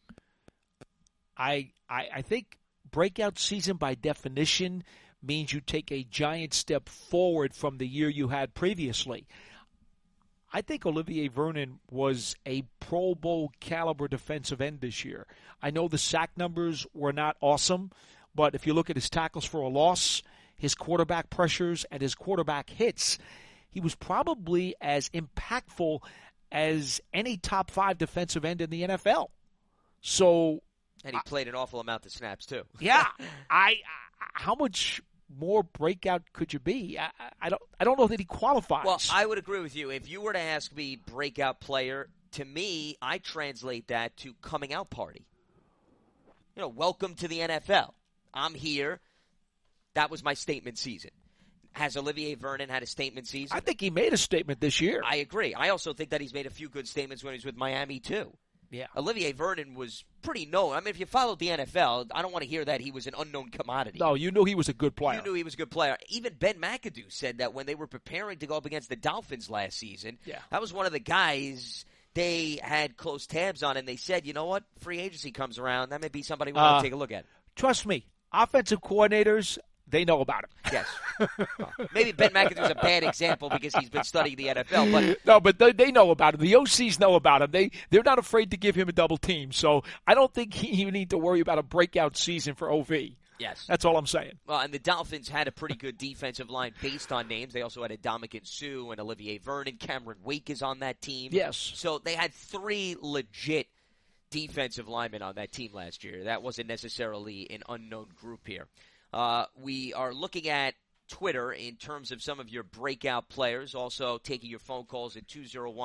Speaker 2: I think breakout season by definition means you take a giant step forward from the year you had previously. I think Olivier Vernon was a Pro Bowl caliber defensive end this year. I know the sack numbers were not awesome, but if you look at his tackles for a loss, his quarterback pressures, and his quarterback hits, he was probably as impactful as any top 5 defensive end in the NFL. So,
Speaker 1: and he played an awful amount of snaps too.
Speaker 2: Yeah, how much more breakout could you be? I don't know that he qualifies.
Speaker 1: Well, I would agree with you. If you were to ask me breakout player, to me, I translate that to coming out party. Welcome to the NFL. I'm here. That was my statement season. Has Olivier Vernon had a statement season?
Speaker 2: I think he made a statement this year.
Speaker 1: I agree. I also think that he's made a few good statements when he was with Miami, too.
Speaker 2: Yeah.
Speaker 1: Olivier Vernon was pretty known. I mean, if you followed the NFL, I don't want to hear that he was an unknown commodity.
Speaker 2: No, you knew he was a good player.
Speaker 1: You knew he was a good player. Even Ben McAdoo said that when they were preparing to go up against the Dolphins last season, that was one of the guys they had close tabs on, and they said, you know what, free agency comes around, that may be somebody we want to take a look at.
Speaker 2: Trust me, offensive coordinators, they know about him.
Speaker 1: Yes. Maybe Ben McAdoo's a bad example because he's been studying the NFL. But
Speaker 2: no, but they know about him. The OCs know about him. They're not afraid to give him a double team. So I don't think you need to worry about a breakout season for OV.
Speaker 1: Yes.
Speaker 2: That's all I'm saying.
Speaker 1: Well, and the Dolphins had a pretty good defensive line based on names. They also had Ndamukong Suh and Olivier Vernon. Cameron Wake is on that team.
Speaker 2: Yes.
Speaker 1: So they had 3 legit defensive linemen on that team last year. That wasn't necessarily an unknown group here. We are looking at Twitter in terms of some of your breakout players. Also taking your phone calls at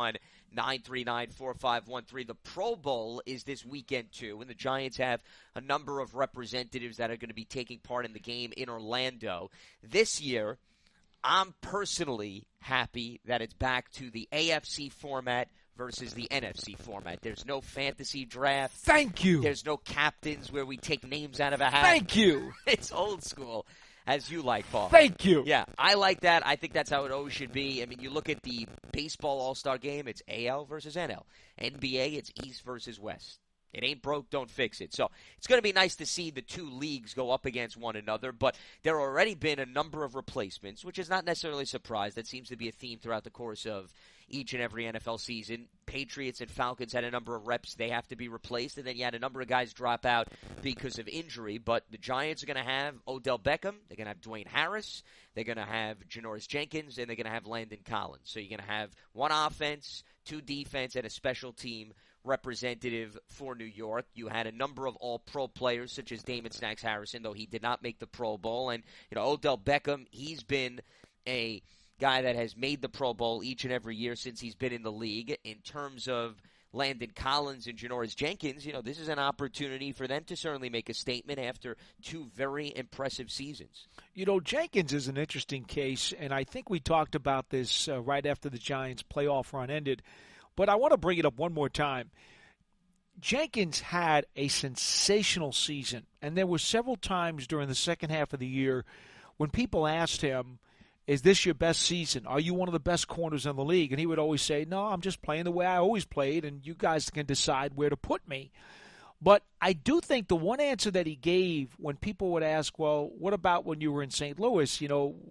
Speaker 1: 201-939-4513. The Pro Bowl is this weekend, too, and the Giants have a number of representatives that are going to be taking part in the game in Orlando. This year, I'm personally happy that it's back to the AFC format versus the NFC format. There's no fantasy draft.
Speaker 2: Thank you.
Speaker 1: There's no captains where we take names out of a hat.
Speaker 2: Thank you.
Speaker 1: It's old school, as you like, Paul.
Speaker 2: Thank you.
Speaker 1: Yeah, I like that. I think that's how it always should be. I mean, you look at the baseball all-star game, it's AL versus NL. NBA, it's East versus West. It ain't broke, don't fix it. So it's going to be nice to see the two leagues go up against one another, but there have already been a number of replacements, which is not necessarily a surprise. That seems to be a theme throughout the course of each and every NFL season. Patriots and Falcons had a number of reps. They have to be replaced, and then you had a number of guys drop out because of injury. But the Giants are going to have Odell Beckham. They're going to have Dwayne Harris. They're going to have Janoris Jenkins, and they're going to have Landon Collins. So you're going to have one offense, two defense, and a special team representative for New York. You had a number of all-pro players such as Damon Snacks Harrison, though he did not make the Pro Bowl. And, Odell Beckham, he's been a guy that has made the Pro Bowl each and every year since he's been in the league. In terms of Landon Collins and Janoris Jenkins, this is an opportunity for them to certainly make a statement after two very impressive seasons.
Speaker 2: Jenkins is an interesting case, and I think we talked about this right after the Giants' playoff run ended. But I want to bring it up one more time. Jenkins had a sensational season, and there were several times during the second half of the year when people asked him, is this your best season? Are you one of the best corners in the league? And he would always say, no, I'm just playing the way I always played, and you guys can decide where to put me. But I do think the one answer that he gave when people would ask, well, what about when you were in St. Louis?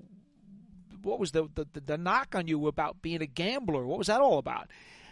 Speaker 2: What was the knock on you about being a gambler? What was that all about?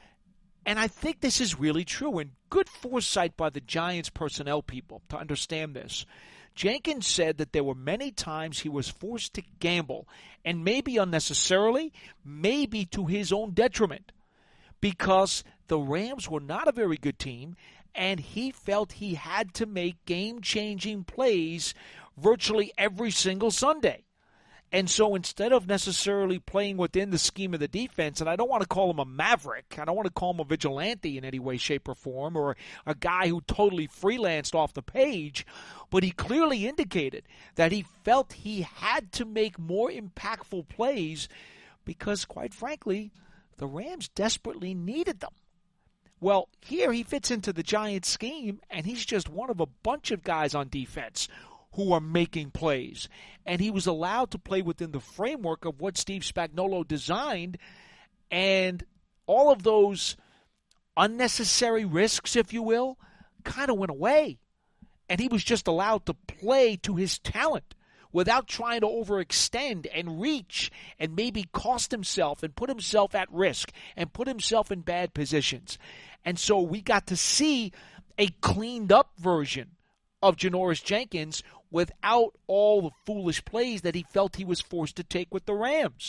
Speaker 2: And I think this is really true, and good foresight by the Giants personnel people to understand this. Jenkins said that there were many times he was forced to gamble, and maybe unnecessarily, maybe to his own detriment, because the Rams were not a very good team, and he felt he had to make game-changing plays virtually every single Sunday. And so instead of necessarily playing within the scheme of the defense, and I don't want to call him a maverick, I don't want to call him a vigilante in any way, shape, or form, or a guy who totally freelanced off the page, but he clearly indicated that he felt he had to make more impactful plays because, quite frankly, the Rams desperately needed them. Well, here he fits into the Giants scheme, and he's just one of a bunch of guys on defense who are making plays. And he was allowed to play within the framework of what Steve Spagnuolo designed, and all of those unnecessary risks, if you will, kind of went away. And he was just allowed to play to his talent without trying to overextend and reach and maybe cost himself and put himself at risk and put himself in bad positions. And so we got to see a cleaned-up version of Janoris Jenkins without all the foolish plays that he felt he was forced to take with the Rams.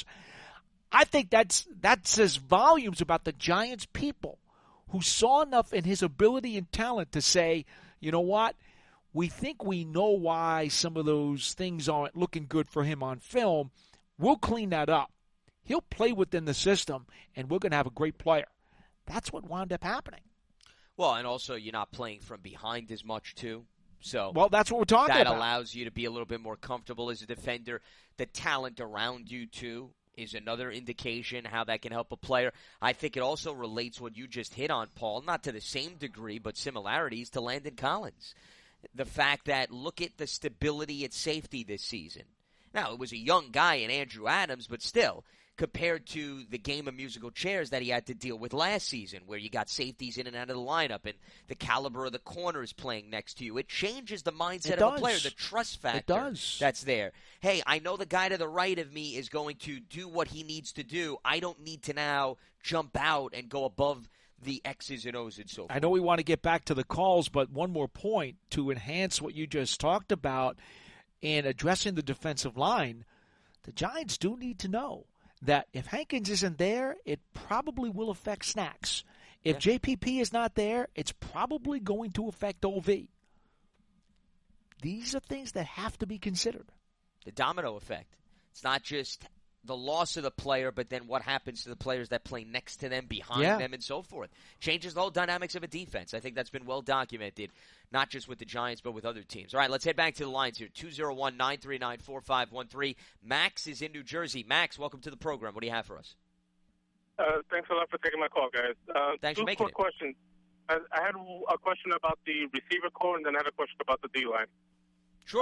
Speaker 2: I think that says volumes about the Giants people who saw enough in his ability and talent to say, you know what, we think we know why some of those things aren't looking good for him on film. We'll clean that up. He'll play within the system, and we're going to have a great player. That's what wound up happening.
Speaker 1: Well, and also you're not playing from behind as much, too. So
Speaker 2: well, that's what we're talking about.
Speaker 1: That allows you to be a little bit more comfortable as a defender. The talent around you, too, is another indication how that can help a player. I think it also relates what you just hit on, Paul, not to the same degree, but similarities to Landon Collins. The fact that look at the stability at safety this season. Now, it was a young guy in Andrew Adams, but still, compared to the game of musical chairs that he had to deal with last season, where you got safeties in and out of the lineup and the caliber of the corners playing next to you. It changes the mindset of a player, the trust factor that's there. Hey, I know the guy to the right of me is going to do what he needs to do. I don't need to now jump out and go above the X's and O's and so forth.
Speaker 2: I know we want to get back to the calls, but one more point to enhance what you just talked about in addressing the defensive line. The Giants do need to know that if Hankins isn't there, it probably will affect Snacks. If JPP is not there, it's probably going to affect OV. These are things that have to be considered.
Speaker 1: The domino effect. It's not just the loss of the player, but then what happens to the players that play next to them, behind them, and so forth. Changes the whole dynamics of a defense. I think that's been well documented, not just with the Giants, but with other teams. All right, let's head back to the lines here. 201-939-4513. Max is in New Jersey. Max, welcome to the program. What do you have for us?
Speaker 4: Thanks a lot for taking my call, guys.
Speaker 1: Thanks for making it.
Speaker 4: Two quick questions. I had a question about the receiver core, and then I had a question about the D-line.
Speaker 1: Sure.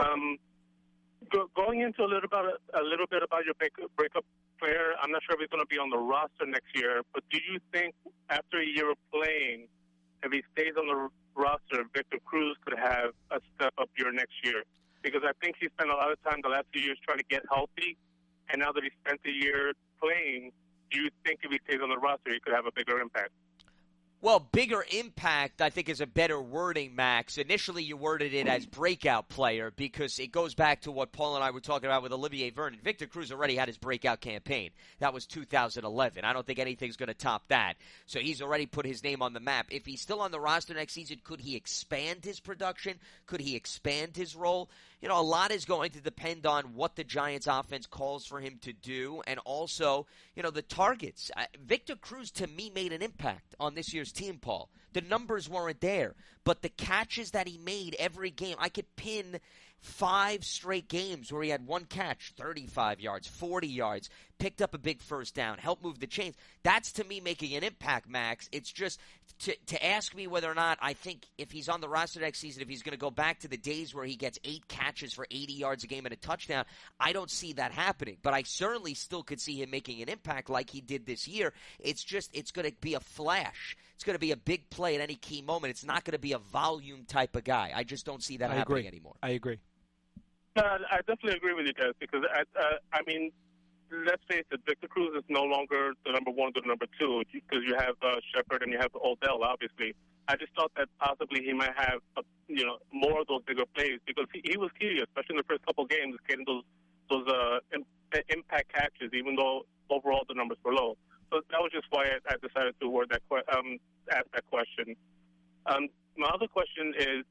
Speaker 4: Going into a little bit about your breakup player, I'm not sure if he's going to be on the roster next year, but do you think after a year of playing, if he stays on the roster, Victor Cruz could have a step-up year next year? Because I think he spent a lot of time the last 2 years trying to get healthy, and now that he spent a year playing, do you think if he stays on the roster, he could have a bigger impact?
Speaker 1: Well, bigger impact, I think, is a better wording, Max. Initially, you worded it as breakout player because it goes back to what Paul and I were talking about with Olivier Vernon. Victor Cruz already had his breakout campaign. That was 2011. I don't think anything's going to top that. So he's already put his name on the map. If he's still on the roster next season, could he expand his production? Could he expand his role? You know, a lot is going to depend on what the Giants offense calls for him to do and also, you know, the targets. Victor Cruz, to me, made an impact on this year's team, Paul. The numbers weren't there, but the catches that he made every game, I could pin 5 straight games where he had one catch, 35 yards, 40 yards, picked up a big first down, helped move the chains. That's, to me, making an impact, Max. It's just to ask me whether or not I think if he's on the roster next season, if he's going to go back to the days where he gets 8 catches for 80 yards a game and a touchdown, I don't see that happening. But I certainly still could see him making an impact like he did this year. It's just it's going to be a flash. It's going to be a big play at any key moment. It's not going to be a volume type of guy. I just don't see that happening anymore.
Speaker 2: I agree.
Speaker 4: I definitely agree with you guys because, I mean, let's face it, Victor Cruz is no longer the number one or the number two because you have Shepard and you have Odell, obviously. I just thought that possibly he might have, more of those bigger plays because he was key, especially in the first couple of games, getting those impact catches, even though overall the numbers were low. So that was just why I decided to ask that question. My other question is,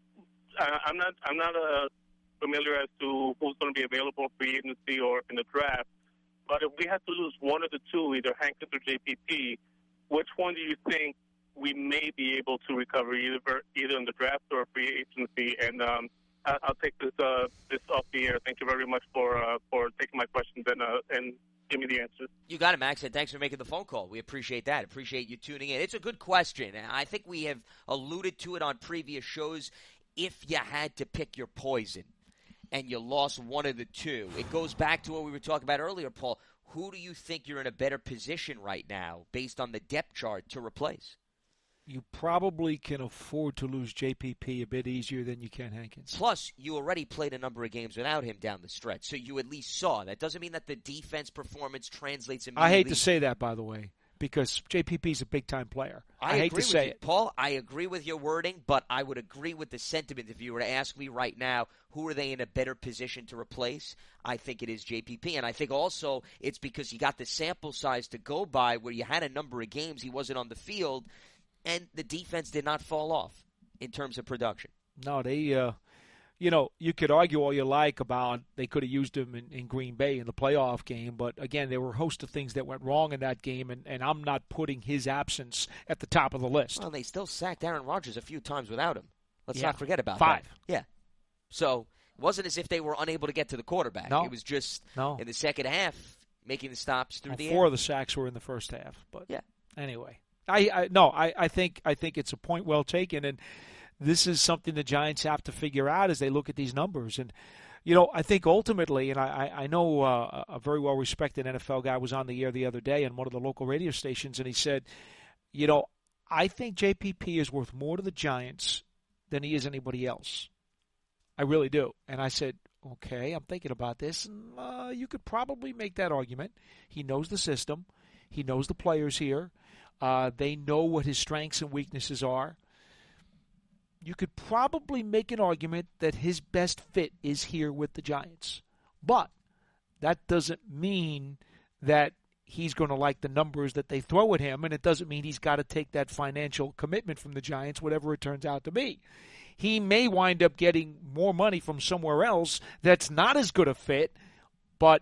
Speaker 4: I'm not familiar as to who's going to be available for free agency or in the draft. But if we have to lose one of the two, either Hankins or JPP, which one do you think we may be able to recover, either in the draft or free agency? And I'll take this off the air. Thank you very much for taking my questions and give me the answers.
Speaker 1: You got it, Max, and thanks for making the phone call. We appreciate that. Appreciate you tuning in. It's a good question, and I think we have alluded to it on previous shows. If you had to pick your poison, and you lost one of the two. It goes back to what we were talking about earlier, Paul. Who do you think you're in a better position right now based on the depth chart to replace?
Speaker 2: You probably can afford to lose JPP a bit easier than you can Hankins.
Speaker 1: Plus, you already played a number of games without him down the stretch, so you at least saw. That doesn't mean that the defense performance translates immediately.
Speaker 2: I hate to say that, by the way, because JPP is a big-time player. I hate to say it.
Speaker 1: Paul, I agree with your wording, but I would agree with the sentiment if you were to ask me right now, who are they in a better position to replace? I think it is JPP, and I think also it's because you got the sample size to go by where you had a number of games he wasn't on the field, and the defense did not fall off in terms of production.
Speaker 2: No, they you could argue all you like about they could have used him in Green Bay in the playoff game, but again, there were a host of things that went wrong in that game, and I'm not putting his absence at the top of the list.
Speaker 1: Well, they still sacked Aaron Rodgers a few times without him. Let's not forget about
Speaker 2: 5.
Speaker 1: that. Yeah. So it wasn't as if they were unable to get to the quarterback.
Speaker 2: No.
Speaker 1: It was just in the second half making the stops through the air.
Speaker 2: 4 of the sacks were in the first half. But
Speaker 1: yeah.
Speaker 2: Anyway, I think it's a point well taken, and this is something the Giants have to figure out as they look at these numbers. And, I think ultimately, and I know a very well-respected NFL guy was on the air the other day on one of the local radio stations, and he said, I think JPP is worth more to the Giants than he is anybody else. I really do. And I said, okay, I'm thinking about this. And, you could probably make that argument. He knows the system. He knows the players here. They know what his strengths and weaknesses are. You could probably make an argument that his best fit is here with the Giants. But that doesn't mean that he's going to like the numbers that they throw at him, and it doesn't mean he's got to take that financial commitment from the Giants, whatever it turns out to be. He may wind up getting more money from somewhere else that's not as good a fit, but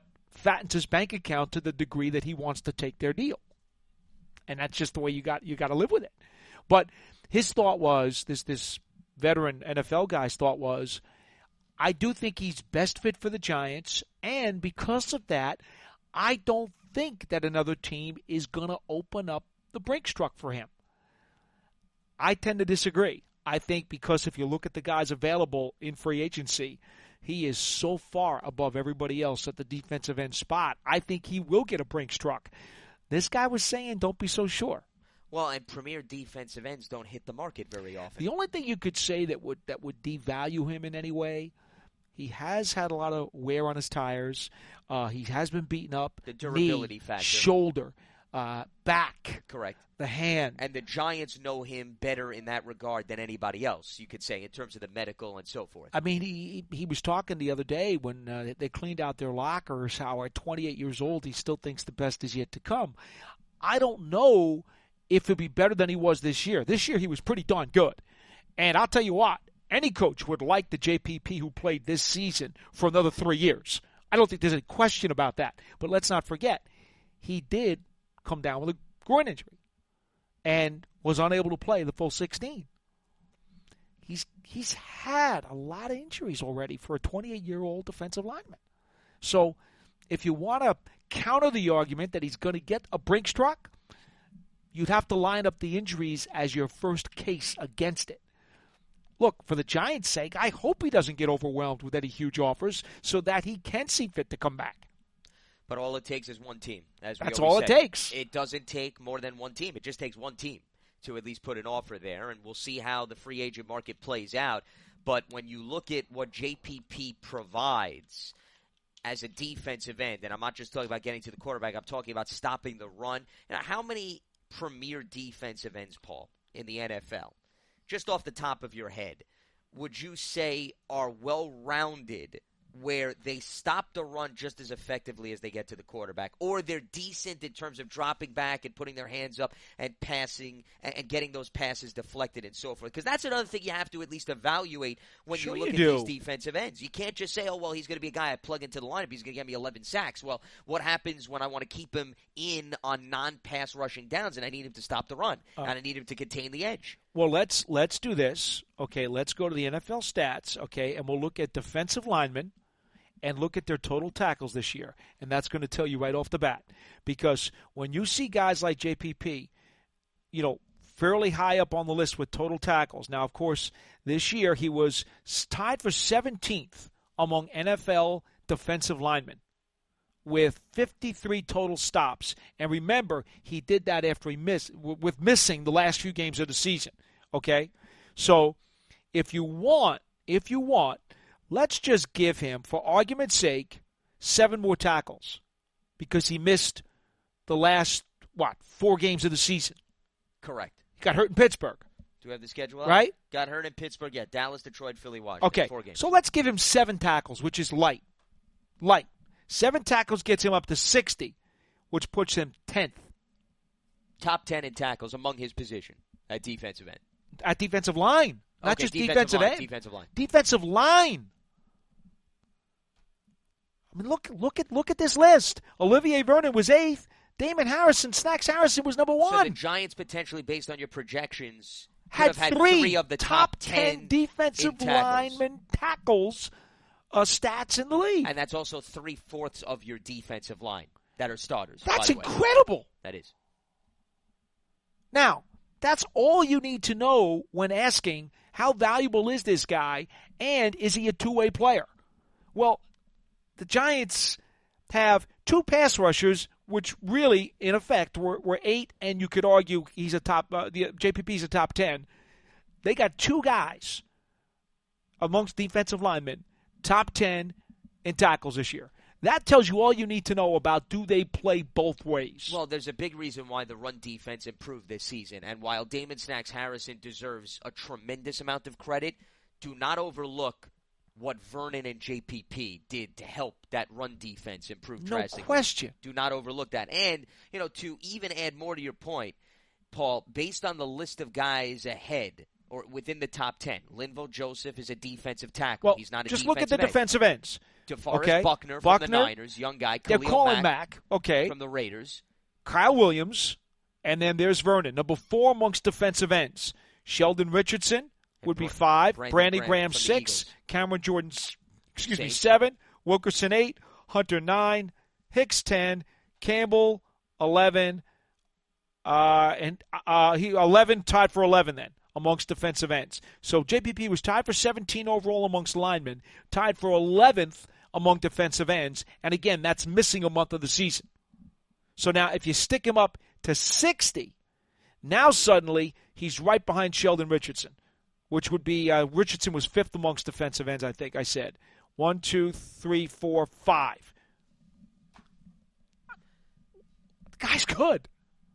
Speaker 2: fattens his bank account to the degree that he wants to take their deal. And that's just the way you got to live with it. But his thought was, this veteran NFL guy's thought was, I do think he's best fit for the Giants, and because of that, I don't think that another team is going to open up the Brinks truck for him. I tend to disagree. I think because if you look at the guys available in free agency, he is so far above everybody else at the defensive end spot. I think he will get a Brinks truck. This guy was saying, don't be so sure.
Speaker 1: Well, and premier defensive ends don't hit the market very often.
Speaker 2: The only thing you could say that would devalue him in any way, he has had a lot of wear on his tires. He has been beaten up.
Speaker 1: The durability
Speaker 2: knee,
Speaker 1: factor.
Speaker 2: Shoulder, back.
Speaker 1: Correct.
Speaker 2: The hand.
Speaker 1: And the Giants know him better in that regard than anybody else, you could say, in terms of the medical and so forth.
Speaker 2: I mean, he was talking the other day when they cleaned out their lockers how at 28 years old he still thinks the best is yet to come. I don't know if he'll be better than he was this year. This year he was pretty darn good. And I'll tell you what, any coach would like the JPP who played this season for another 3 years. I don't think there's any question about that. But let's not forget, he did come down with a groin injury and was unable to play the full 16. He's had a lot of injuries already for a 28-year-old defensive lineman. So if you want to counter the argument that he's going to get a Brinks truck, you'd have to line up the injuries as your first case against it. Look, for the Giants' sake, I hope he doesn't get overwhelmed with any huge offers so that he can see fit to come back.
Speaker 1: But all it takes is one team.
Speaker 2: That's all it takes.
Speaker 1: It doesn't take more than one team. It just takes one team to at least put an offer there, and we'll see how the free agent market plays out. But when you look at what JPP provides as a defensive end, and I'm not just talking about getting to the quarterback, I'm talking about stopping the run. Now, how many premier defensive ends, Paul, in the NFL, just off the top of your head, would you say are well-rounded where they stop the run just as effectively as they get to the quarterback, or they're decent in terms of dropping back and putting their hands up and passing and getting those passes deflected and so forth? Because that's another thing you have to at least evaluate when you look at these defensive ends. You can't just say, oh, well, he's going to be a guy I plug into the lineup. He's going to get me 11 sacks. Well, what happens when I want to keep him in on non-pass rushing downs and I need him to stop the run and I need him to contain the edge?
Speaker 2: Well, let's do this. Okay, let's go to the NFL stats, okay, and we'll look at defensive linemen and look at their total tackles this year. And that's going to tell you right off the bat. Because when you see guys like JPP, fairly high up on the list with total tackles. Now, of course, this year he was tied for 17th among NFL defensive linemen with 53 total stops. And remember, he did that after he missing the last few games of the season. Okay? So, if you want, let's just give him, for argument's sake, 7 more tackles because he missed the last, 4 games of the season.
Speaker 1: Correct.
Speaker 2: He got hurt in Pittsburgh.
Speaker 1: Do we have the schedule up?
Speaker 2: Right?
Speaker 1: Got hurt in Pittsburgh, yeah. Dallas, Detroit, Philly, Washington.
Speaker 2: Okay,
Speaker 1: 4 games.
Speaker 2: So let's give him 7 tackles, which is light. 7 tackles gets him up to 60, which puts him 10th.
Speaker 1: Top 10 in tackles among his position at defensive end.
Speaker 2: At defensive line. Not just defensive end.
Speaker 1: Defensive line.
Speaker 2: Defensive line. I mean, look at this list. Olivier Vernon was 8th. Damon Harrison, Snacks Harrison was number 1.
Speaker 1: So the Giants potentially, based on your projections,
Speaker 2: had
Speaker 1: have had 3 of the top
Speaker 2: 10 defensive linemen tackles stats in the league.
Speaker 1: And that's also 3/4 of your defensive line that are starters.
Speaker 2: That's
Speaker 1: by the way.
Speaker 2: incredible.
Speaker 1: That is.
Speaker 2: Now, that's all you need to know when asking how valuable is this guy and is he a two-way player? Well, the Giants have 2 pass rushers, which really, in effect, were 8, and you could argue he's a top. JPP's a top 10. They got 2 guys amongst defensive linemen, top 10 in tackles this year. That tells you all you need to know about do they play both ways.
Speaker 1: Well, there's a big reason why the run defense improved this season, and while Damon Snacks Harrison deserves a tremendous amount of credit, do not overlook what Vernon and JPP did to help that run defense improve drastically.
Speaker 2: No question.
Speaker 1: Do not overlook that. And, to even add more to your point, Paul, based on the list of guys ahead or within the top 10, Linval Joseph is a defensive tackle.
Speaker 2: Well,
Speaker 1: he's not a
Speaker 2: just
Speaker 1: defensive
Speaker 2: look at the
Speaker 1: end.
Speaker 2: defensive ends.
Speaker 1: DeForest Buckner from the Niners, young guy.
Speaker 2: They're calling Mack. Okay.
Speaker 1: From the Raiders.
Speaker 2: Kyle Williams, and then there's Vernon. Number 4 amongst defensive ends. Sheldon Richardson would be 5. Brandon Graham 6. Cameron Jordan, 7. Wilkerson 8. Hunter 9. Hicks 10. Campbell 11. And 11, tied for 11 then amongst defensive ends. So JPP was tied for 17 overall amongst linemen, tied for 11th among defensive ends, and again, that's missing a month of the season. So now if you stick him up to 60, now suddenly he's right behind Sheldon Richardson, which would be Richardson was 5th amongst defensive ends, I think I said. 1, 2, 3, 4, 5. The guy's good.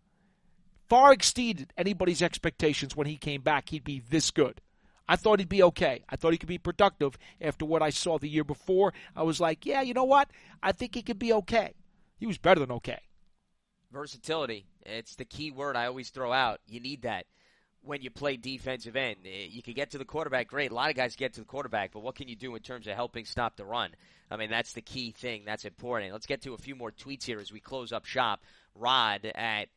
Speaker 2: Far exceeded anybody's expectations when he came back. He'd be this good. I thought he'd be okay. I thought he could be productive after what I saw the year before. I was like, yeah, you know what? I think he could be okay. He was better than okay.
Speaker 1: Versatility. It's the key word I always throw out. You need that when you play defensive end. You can get to the quarterback, great. A lot of guys get to the quarterback, but what can you do in terms of helping stop the run? I mean, that's the key thing. That's important. Let's get to a few more tweets here as we close up shop. Rod at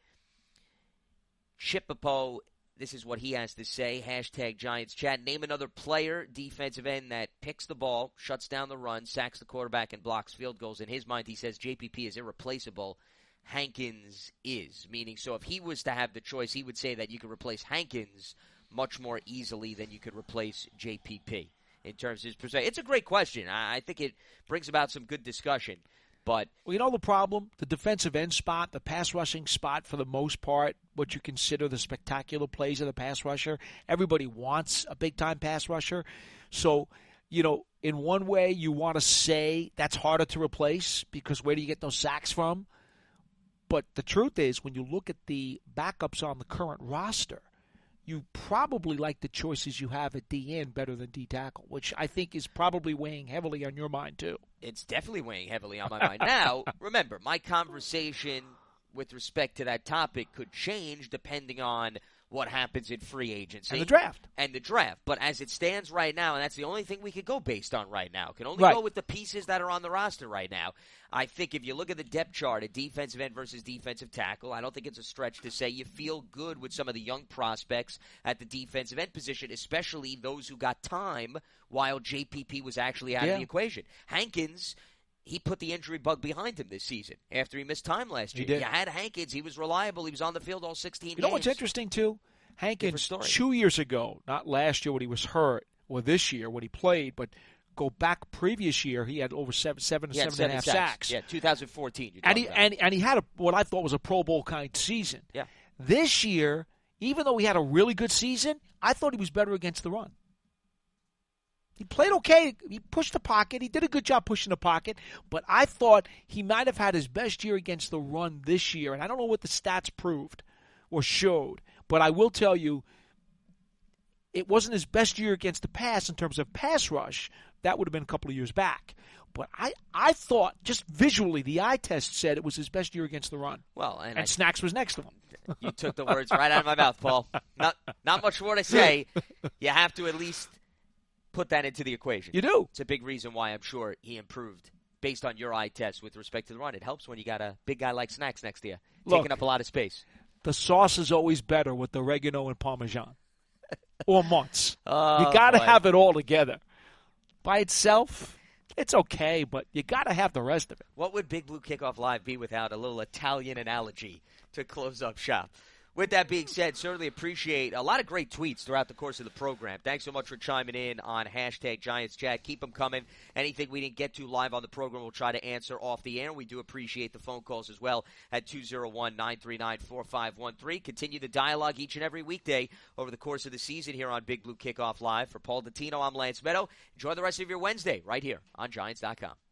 Speaker 1: Chippepo, this is what he has to say. Hashtag Giants chat. Name another player, defensive end, that picks the ball, shuts down the run, sacks the quarterback, and blocks field goals. In his mind, he says JPP is irreplaceable. Hankins is. Meaning, so if he was to have the choice, he would say that you could replace Hankins much more easily than you could replace JPP in terms of his perspective. It's a great question. I think it brings about some good discussion. But
Speaker 2: well, you know the problem? The defensive end spot, the pass rushing spot, for the most part, what you consider the spectacular plays of the pass rusher, everybody wants a big-time pass rusher. So, you know, in one way you want to say that's harder to replace because where do you get those sacks from? But the truth is, when you look at the backups on the current roster, you probably like the choices you have at D-end better than D-tackle, which I think is probably weighing heavily on your mind, too.
Speaker 1: It's definitely weighing heavily on my mind. Now, remember, my conversation with respect to that topic could change depending on what happens in free agency.
Speaker 2: And the draft.
Speaker 1: But as it stands right now, and that's the only thing we could go based on right now, can only
Speaker 2: right.
Speaker 1: go with the pieces that are on the roster right now. I think if you look at the depth chart at defensive end versus defensive tackle, I don't think it's a stretch to say you feel good with some of the young prospects at the defensive end position, especially those who got time while JPP was actually out of the equation. Hankins, he put the injury bug behind him this season after he missed time last year. You had Hankins. He was reliable. He was on the field all 16 games.
Speaker 2: You know what's interesting, too? Hankins, 2 years ago, not last year when he was hurt, or this year when he played, but go back previous year, he had over seven and a half sacks.
Speaker 1: Yeah, 2014.
Speaker 2: And he had what I thought was a Pro Bowl kind season.
Speaker 1: Yeah.
Speaker 2: This year, even though he had a really good season, I thought he was better against the run. He played okay. He pushed the pocket. He did a good job pushing the pocket. But I thought he might have had his best year against the run this year. And I don't know what the stats proved or showed. But I will tell you, it wasn't his best year against the pass in terms of pass rush. That would have been a couple of years back. But I thought, just visually, the eye test said it was his best year against the run.
Speaker 1: Well, and
Speaker 2: Snacks was next to him.
Speaker 1: You took the words right out of my mouth, Paul. Not much more to say. You have to at least put that into the equation.
Speaker 2: You do.
Speaker 1: It's a big reason why I'm sure he improved based on your eye test with respect to the run. It helps when you got a big guy like Snacks next to you, taking up a lot of space.
Speaker 2: The sauce is always better with the oregano and Parmesan. Or Mott's.
Speaker 1: Oh,
Speaker 2: you got to
Speaker 1: boy.
Speaker 2: have it all together. By itself, it's okay, but you got to have the rest of it.
Speaker 1: What would Big Blue Kickoff Live be without a little Italian analogy to close up shop? With that being said, certainly appreciate a lot of great tweets throughout the course of the program. Thanks so much for chiming in on hashtag Giants Chat. Keep them coming. Anything we didn't get to live on the program, we'll try to answer off the air. We do appreciate the phone calls as well at 201-939-4513. Continue the dialogue each and every weekday over the course of the season here on Big Blue Kickoff Live. For Paul Dottino, I'm Lance Meadow. Enjoy the rest of your Wednesday right here on Giants.com.